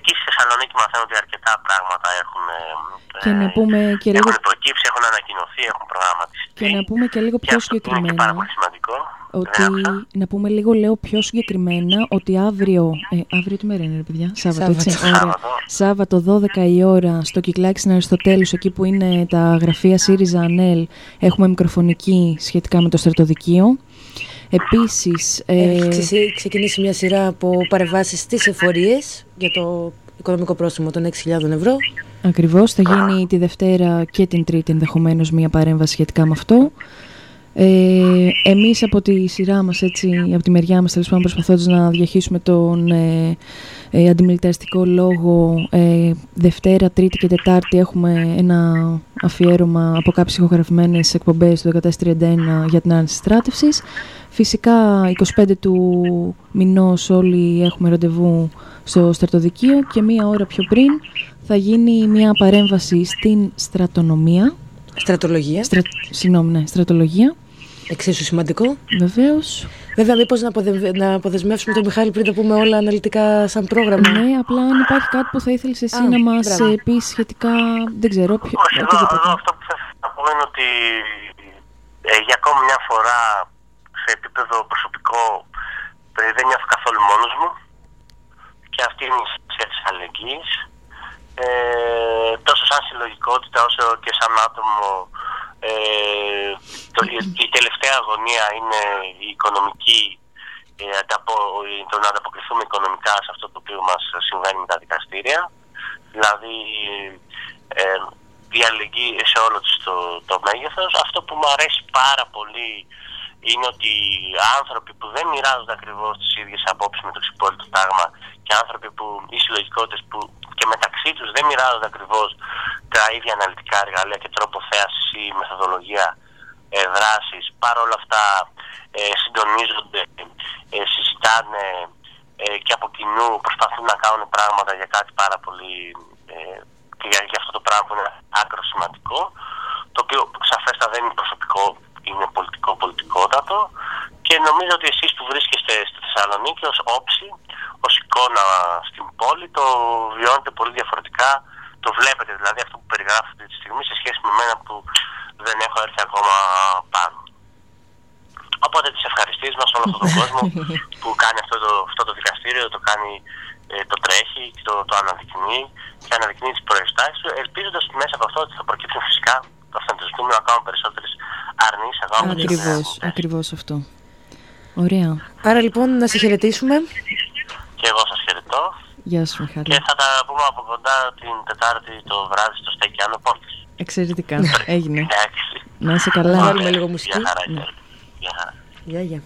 εκεί στη Θεσσαλονίκη μαθαίνω ότι αρκετά πράγματα έχουν προκύψει, έχουν ανακοινωθεί, έχουν προγραμματιστεί. Και να πούμε και λίγο πιο συγκεκριμένα. Είναι πάρα πολύ σημαντικό. Να πούμε λίγο, λέω πιο συγκεκριμένα, ότι αύριο τι μέρα είναι, ρε παιδιά? Σάββατο 12 η ώρα στο Κυκλάκι στην Αριστοτέλους, εκεί που είναι τα γραφεία ΣΥΡΙΖΑ ΑΝΕΛ, έχουμε μικροφωνική σχετικά με το στρατοδικείο. Επίσης, έχει ξεκινήσει μια σειρά από παρεμβάσεις στις εφορίες για το οικονομικό πρόστιμο των 6.000 ευρώ. Ακριβώς, θα γίνει τη Δευτέρα και την Τρίτη ενδεχομένως μια παρέμβαση σχετικά με αυτό. Εμείς από τη σειρά μας, έτσι, από τη μεριά μας, τέλος πάντων, προσπαθώντας να διαχείσουμε τον αντιμιλιταριστικό λόγο, Δευτέρα, Τρίτη και Τετάρτη έχουμε ένα αφιέρωμα από κάποιες ηχογραφημένες εκπομπές του 1431 για την άρνηση στράτευσης. Φυσικά 25 του μηνός όλοι έχουμε ραντεβού στο στρατοδικείο και μία ώρα πιο πριν θα γίνει μια παρέμβαση στην στρατονομία. Στρατολογία. Στρατολογία. Εξίσου σημαντικό. Βεβαίως. Βέβαια, μήπως να αποδεσμεύσουμε τον Μιχάλη πριν τα πούμε όλα αναλυτικά σαν πρόγραμμα. Ναι, απλά αν υπάρχει κάτι που θα ήθελες εσύ να μας πεις σχετικά, δεν ξέρω. Εδώ αυτό που θα να πω είναι ότι για ακόμη μια φορά σε επίπεδο προσωπικό δεν νιώθω καθόλου μόνος μου και αυτή είναι η σημασία της αλληλεγγύης. Τόσο σαν συλλογικότητα όσο και σαν άτομο. Η τελευταία αγωνία είναι η οικονομική, το να ανταποκριθούμε οικονομικά σε αυτό το οποίο μας συμβαίνει με τα δικαστήρια. Δηλαδή η αλληλεγγύη σε όλο το μέγεθος. Αυτό που μου αρέσει πάρα πολύ είναι ότι άνθρωποι που δεν μοιράζονται ακριβώς τις ίδιες απόψεις με το ξυπόλυτο τάγμα και άνθρωποι οι συλλογικότητες που και μεταξύ τους δεν μοιράζονται ακριβώς τα ίδια αναλυτικά εργαλεία και τρόπο θέασης ή μεθοδολογία δράσης, παρόλα αυτά συντονίζονται, συζητάνε και από κοινού προσπαθούν να κάνουν πράγματα για κάτι πάρα πολύ και για αυτό το πράγμα που είναι άκρο σημαντικό, το οποίο σαφέστα δεν είναι προσωπικό, είναι πολιτικότατο, και νομίζω ότι εσείς που βρίσκεστε στη Θεσσαλονίκη ως όψη, ως εικόνα στην πόλη, το βιώνετε πολύ διαφορετικά, το βλέπετε δηλαδή αυτό που περιγράφετε τη στιγμή σε σχέση με μένα που δεν έχω έρθει ακόμα πάνω. Οπότε τις ευχαριστίες μας όλο αυτόν τον κόσμο που κάνει αυτό το δικαστήριο, το τρέχει, το αναδεικνύει και αναδεικνύει τις προεστάσεις του, ελπίζοντας ότι μέσα από αυτό ότι θα προκύψουν φυσικά το αυτοεντρεστούμενο να κάνουν περισσότερες αρνήσεις Ακριβώς αυτό. Ωραία. Άρα λοιπόν να σε χαιρετήσουμε. Και εγώ σας χαιρετώ. Γεια σου, Μιχάλη. Και θα τα πούμε από κοντά την Τετάρτη το βράδυ στο Στέκι Άνω Πόρτης. Εξαιρετικά. Έγινε. Να είσαι καλά. Βάλουμε λίγο μουσική. Γεια χαρά. Γεια.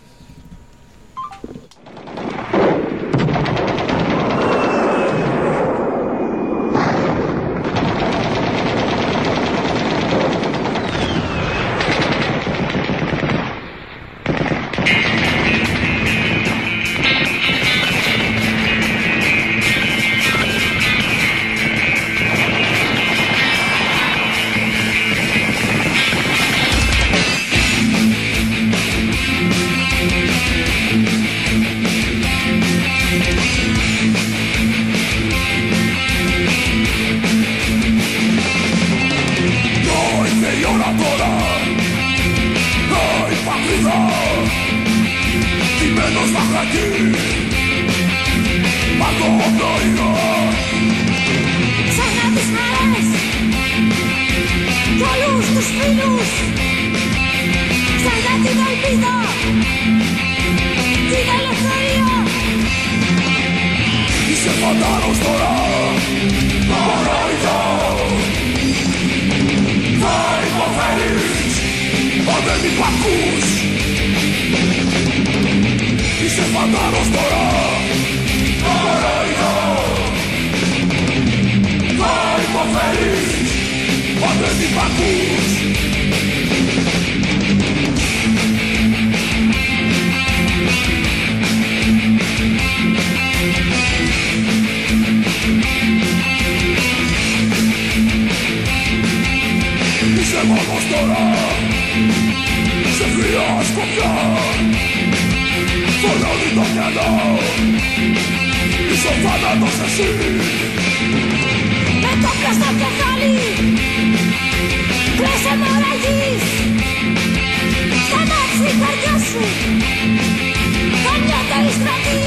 Είσαι ο θάνατος εσύ. Με το πλαστό στο κεφάλι κλαίσε μοραγής. Σταμάτησε η καρδιά σου, καμιέται η στρατή.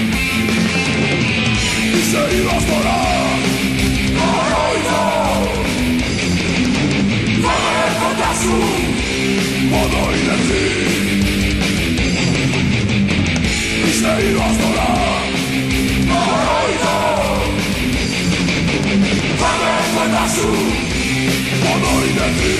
Είσαι ήρωας τώρα, κορόιδο. Φάμε κοντά σου, μόνο είναι εσύ. Είσαι ήρωας τώρα, κορόιδο. Φάμε κοντά σου, μόνο είναι εσύ.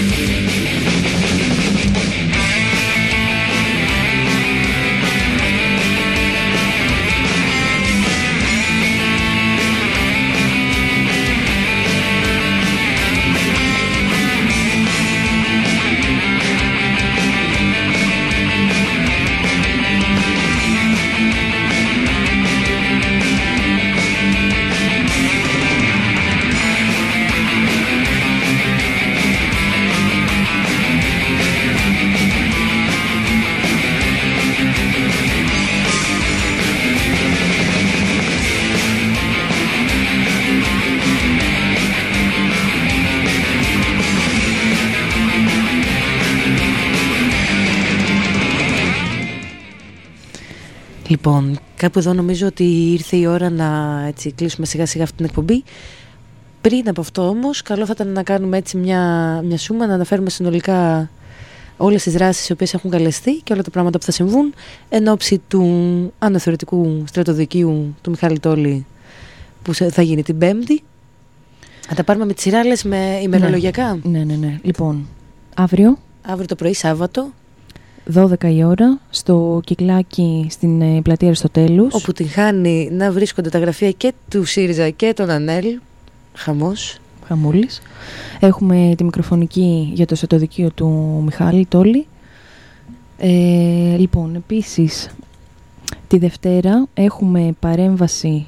Λοιπόν, κάπου εδώ νομίζω ότι ήρθε η ώρα να κλείσουμε σιγά σιγά αυτή την εκπομπή. Πριν από αυτό όμως, καλό θα ήταν να κάνουμε έτσι μια σούμα, να αναφέρουμε συνολικά όλες τις δράσεις οι οποίες έχουν καλεστεί και όλα τα πράγματα που θα συμβούν εν ώψη του αναθεωρητικού στρατοδικείου του Μιχάλη Τόλη που θα γίνει την Πέμπτη. Θα τα πάρουμε με τις σειράλες, με ημερολογιακά. Ναι. Λοιπόν, αύριο το πρωί, Σάββατο, 12 η ώρα, στο Κυκλάκι στην πλατεία Αριστοτέλους, όπου την χάνει να βρίσκονται τα γραφεία και του ΣΥΡΙΖΑ και των ΑΝΕΛ. Χαμούλης. Έχουμε τη μικροφωνική για το στρατοδικείο του Μιχάλη Τόλη. Λοιπόν, επίσης τη Δευτέρα έχουμε παρέμβαση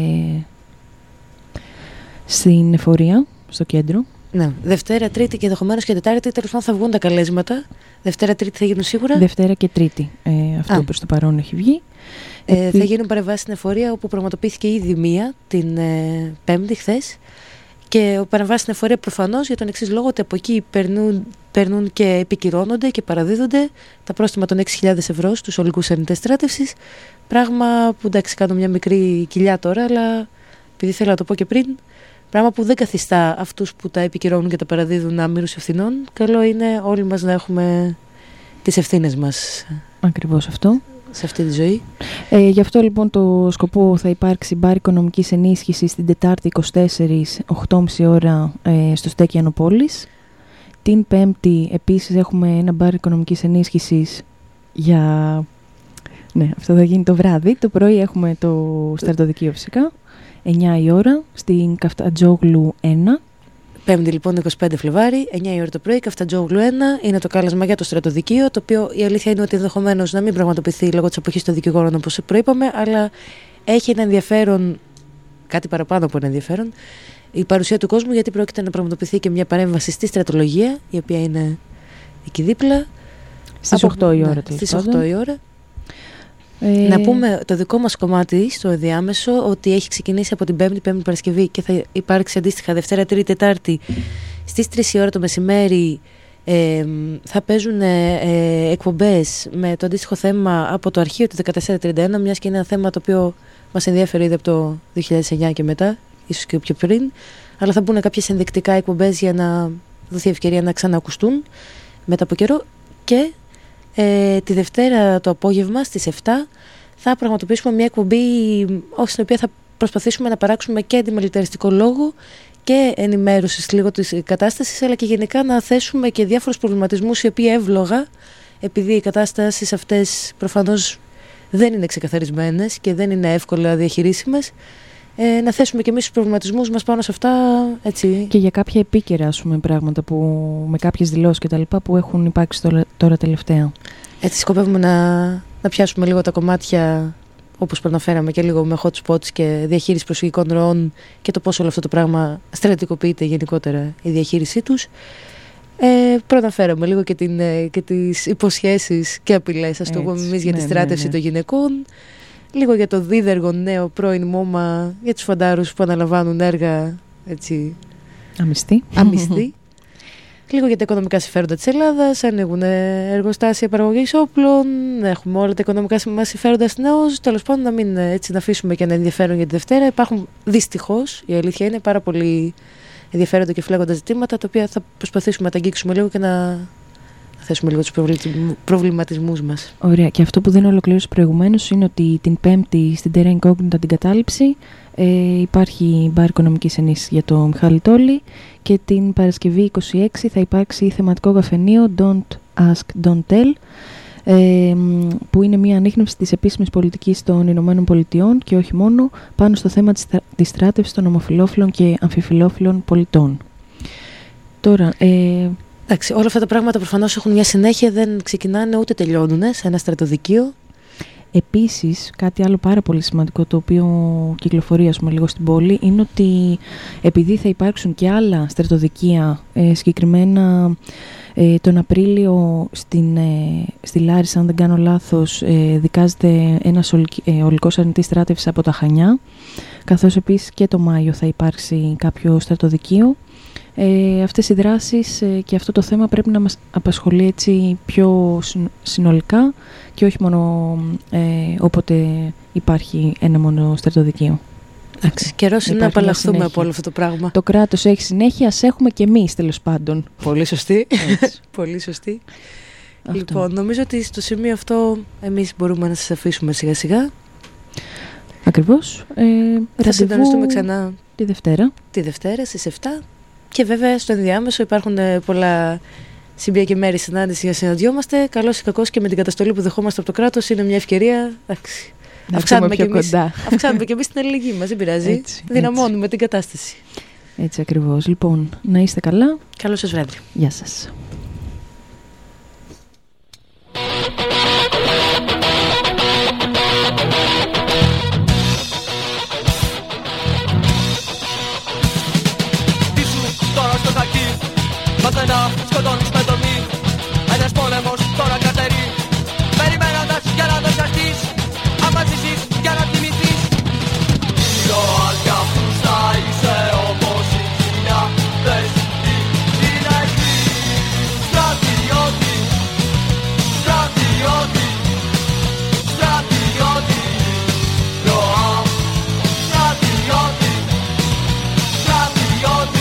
στην εφορία, στο κέντρο. Ναι, Δευτέρα, Τρίτη και ενδεχομένως και Τετάρτη, τέλος πάντων θα βγουν τα καλέσματα. Δευτέρα, Τρίτη θα γίνουν σίγουρα. Δευτέρα και Τρίτη. Αυτό προς το παρόν έχει βγει. Θα γίνουν παρεμβάσεις στην εφορία, όπου πραγματοποιήθηκε ήδη μία την Πέμπτη, χθες. Και παρεμβάσεις στην εφορία προφανώς για τον εξής λόγο, ότι από εκεί περνούν και επικυρώνονται και παραδίδονται τα πρόστιμα των 6.000 ευρώ στους ολικούς αρνητές στράτευσης. Πράγμα που εντάξει, κάνω μια μικρή κοιλιά τώρα, αλλά επειδή θέλω να το πω και πριν. Πράγμα που δεν καθιστά αυτούς που τα επικυρώνουν και τα παραδίδουν άμυρους ευθυνών. Καλό είναι όλοι μας να έχουμε τις ευθύνες μας. Ακριβώς αυτό. Σε αυτή τη ζωή. Γι' αυτό λοιπόν το σκοπό θα υπάρξει μπάρ οικονομικής ενίσχυσης την Τετάρτη 24, 8.30 ώρα στο Στέκι Ανοπόλης. Την Πέμπτη επίσης έχουμε ένα μπάρ οικονομικής ενίσχυσης για... Ναι, αυτό θα γίνει το βράδυ. Το πρωί έχουμε το στρατοδικείο φυσικά. 9 η ώρα στην Καφτατζόγλου 1. Πέμπτη λοιπόν 25 Φλεβάρι, 9 η ώρα το πρωί, Καφτατζόγλου 1. Είναι το κάλεσμα για το στρατοδικείο, το οποίο η αλήθεια είναι ότι ενδεχομένως να μην πραγματοποιηθεί λόγω της αποχής των δικηγόρων όπως προείπαμε, αλλά έχει ένα ενδιαφέρον, κάτι παραπάνω από ένα ενδιαφέρον, η παρουσία του κόσμου, γιατί πρόκειται να πραγματοποιηθεί και μια παρέμβαση στη στρατολογία, η οποία είναι εκεί δίπλα. Στις 8 η ώρα. Στις 8 η ώρα. Να πούμε το δικό μας κομμάτι στο ενδιάμεσο, ότι έχει ξεκινήσει από την Πέμπτη Παρασκευή και θα υπάρξει αντίστοιχα Δευτέρα, Τρίτη, Τετάρτη στις 3 η ώρα το μεσημέρι. Θα παίζουν εκπομπές με το αντίστοιχο θέμα από το αρχείο του 1431, μιας και είναι ένα θέμα το οποίο μας ενδιαφέρει ήδη από το 2009 και μετά, ίσως και πιο πριν, αλλά θα μπουν κάποιες ενδεικτικά εκπομπές για να δοθεί ευκαιρία να ξαναακουστούν μετά από καιρό. Και τη Δευτέρα το απόγευμα στις 7 θα πραγματοποιήσουμε μια εκπομπή στην οποία θα προσπαθήσουμε να παράξουμε και αντιμιλιταριστικό λόγο και ενημέρωση λίγο της κατάστασης, αλλά και γενικά να θέσουμε και διάφορους προβληματισμούς οι οποίοι εύλογα, επειδή οι κατάστασεις αυτές προφανώς δεν είναι ξεκαθαρισμένες και δεν είναι εύκολα διαχειρίσιμες, να θέσουμε και εμείς τους προβληματισμούς μας πάνω σε αυτά, έτσι. Και για κάποια επίκαιρα πράγματα που, με κάποιες δηλώσεις και τα λοιπά που έχουν υπάρξει τώρα τελευταία. Έτσι σκοπεύουμε να πιάσουμε λίγο τα κομμάτια, όπως προαναφέραμε, και λίγο με hot spots και διαχείριση προσφυγικών ροών και το πώς όλο αυτό το πράγμα στρατικοποιείται γενικότερα η διαχείρισή τους. Προαναφέραμε λίγο και τις υποσχέσεις και απειλές, ας το πούμε εμείς, για τη στράτευση των γυναικών. λίγο για το δίδεργο νέο πρώην μόμα, για τους φαντάρους που αναλαμβάνουν έργα έτσι, αμυστή. Λίγο για τα οικονομικά συμφέροντα της Ελλάδας, ανοίγουν εργοστάσια παραγωγής όπλων, έχουμε όλα τα οικονομικά μας συμφέροντα στην ΑΟΣ. Τέλος πάντων, να μην έτσι, να αφήσουμε και ένα ενδιαφέρον για τη Δευτέρα. Υπάρχουν δυστυχώς, η αλήθεια είναι, πάρα πολύ ενδιαφέροντα και φλέγοντα ζητήματα, τα οποία θα προσπαθήσουμε να τα αγγίξουμε λίγο και να θέσουμε λίγο τους προβληματισμούς μας. Ωραία. Και αυτό που δεν ολοκλήρωσε προηγουμένως είναι ότι την Πέμπτη στην Terra Incognita την κατάληψη υπάρχει μπαρ οικονομικής ενίσχυσης για το Μιχάλη Τόλη και την Παρασκευή 26 θα υπάρξει θεματικό καφενείο Don't Ask, Don't Tell, που είναι μια ανίχνευση της επίσημης πολιτικής των Ηνωμένων Πολιτειών και όχι μόνο πάνω στο θέμα της στράτευσης των ομοφυλόφιλων και αμφιφυλόφιλων πολιτών. Τώρα... Εντάξει, όλα αυτά τα πράγματα προφανώς έχουν μια συνέχεια, δεν ξεκινάνε ούτε τελειώνουν σε ένα στρατοδικείο. Επίσης, κάτι άλλο πάρα πολύ σημαντικό το οποίο κυκλοφορεί λίγο στην πόλη είναι ότι επειδή θα υπάρξουν και άλλα στρατοδικεία, συγκεκριμένα τον Απρίλιο στη Λάρισα, αν δεν κάνω λάθος, δικάζεται ένας ολικός αρνητής στράτευσης από τα Χανιά, καθώς επίσης και το Μάιο θα υπάρξει κάποιο στρατοδικείο. Αυτές οι δράσεις και αυτό το θέμα πρέπει να μας απασχολεί έτσι πιο συνολικά και όχι μόνο όποτε υπάρχει ένα μόνο στρατοδικείο. Εντάξει, καιρός είναι να απαλλαχθούμε από όλο αυτό το πράγμα. Το κράτος έχει συνέχεια, ας έχουμε και εμείς τέλος πάντων. Πολύ σωστή. Πολύ σωστή. Λοιπόν, νομίζω ότι στο σημείο αυτό εμείς μπορούμε να σας αφήσουμε σιγά σιγά. Ακριβώς. Θα συντονιστούμε ξανά τη Δευτέρα στις 7. Και βέβαια στο ενδιάμεσο υπάρχουν πολλά σημεία και μέρη συνάντηση για να συναντιόμαστε. Καλώς ή κακώς και με την καταστολή που δεχόμαστε από το κράτος είναι μια ευκαιρία. Αυξάνουμε και εμείς την αλληλεγγύη μας, δεν πειράζει. Δυναμώνουμε την κατάσταση. Έτσι ακριβώς. Λοιπόν, να είστε καλά. Καλό σας βράδυ. Γεια σας. Μαθαίνα σκοτώνεις με δομή. Ένας πόλεμος τώρα καθαρεί. Περιμένοντας για να δοσιαστείς. Άμα ζήσεις για να θυμηθείς. Ήρωας κι αυτούς θα είσαι όπως η Κίνα. Πες τι να έχεις. Στρατιώτη. Στρατιώτη. Στρατιώτη. Ροά. Στρατιώτη. Στρατιώτη.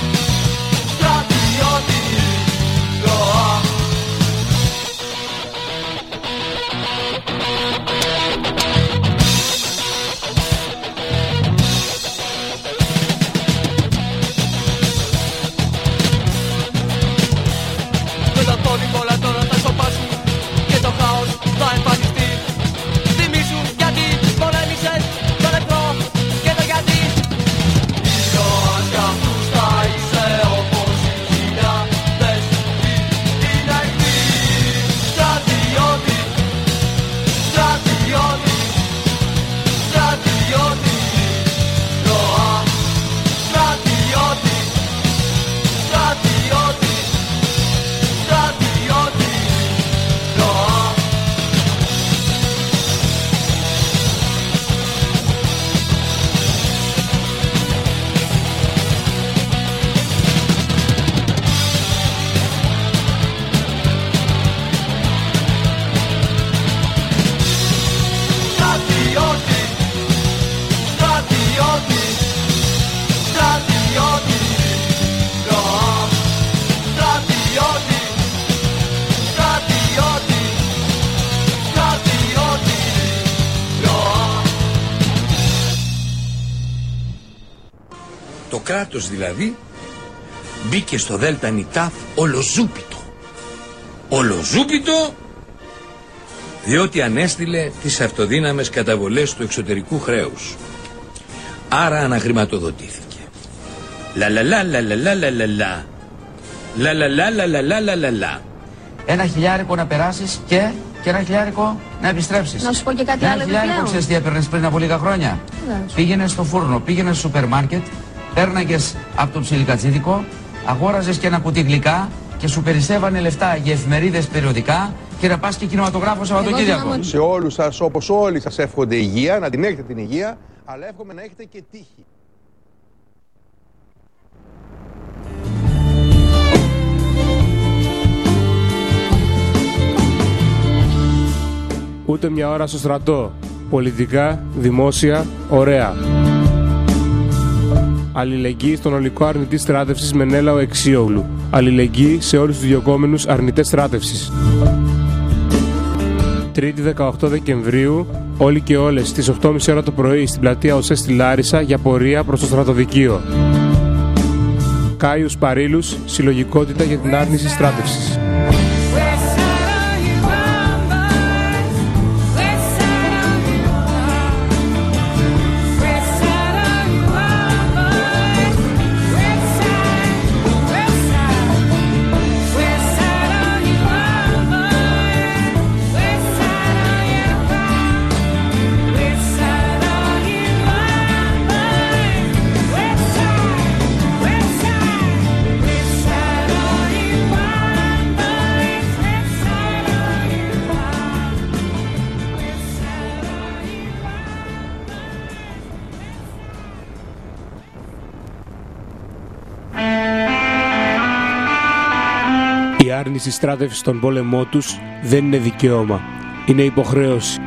Το κράτος δηλαδή μπήκε στο Δέλτα Νιτάφ ολοζούπιτο. Ολοζούπιτο διότι ανέστειλε τις αυτοδύναμες καταβολές του εξωτερικού χρέους. Άρα αναχρηματοδοτήθηκε. Λαλαλαλαλαλαλαλα. Λαλαλαλαλαλαλαλα. 1.000 να περάσεις και 1.000 να επιστρέψεις. Να σου πω και κάτι άλλο επιπλέον. 1.000 ξέρεις τι έπαιρνες πριν από λίγα χρόνια. Πήγαινες στο φούρνο, πήγαινες στο σούπερ μάρκετ, πέρναγες από το ψιλικατσίδικο, αγόραζες και ένα κουτί γλυκά και σου περισσεύανε λεφτά για εφημερίδες, περιοδικά και να πας και κινηματογράφο Σαββατοκύριακο. Σε όλους σας, όπως όλοι σας εύχονται υγεία, να την έχετε την υγεία, αλλά εύχομαι να έχετε και τύχη. Ούτε μια ώρα στο στρατό. Πολιτικά, δημόσια, ωραία. Αλληλεγγύη στον ολικό αρνητή στράτευσης Μενέλαο Εξίογλου. Αλληλεγγύη σε όλους τους διωκόμενους αρνητές στράτευσης. 3η 18 Δεκεμβρίου, όλοι και όλες στις 8.30 ώρα το πρωί στην πλατεία ΟΣΕ στη Λάρισα για πορεία προς το στρατοδικείο. Κάιους Παρήλους, συλλογικότητα για την άρνηση στράτευσης. Η άρνηση στράτευσης στον πόλεμό τους δεν είναι δικαίωμα, είναι υποχρέωση.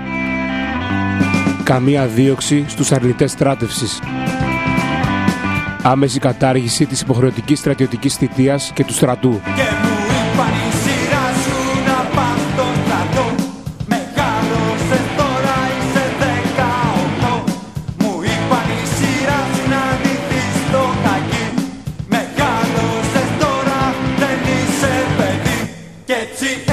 Καμία δίωξη στους αρνητές στράτευσης. Άμεση κατάργηση της υποχρεωτικής στρατιωτικής θητείας και του στρατού. Και μου είπαν η σειρά σου να πας στον στρατό. Μεγάλωσες τώρα είσαι 18. Μου είπαν η σειρά σου να ντυθείς το κακί. Μεγάλωσες τώρα δεν είσαι παιδί. Και έτσι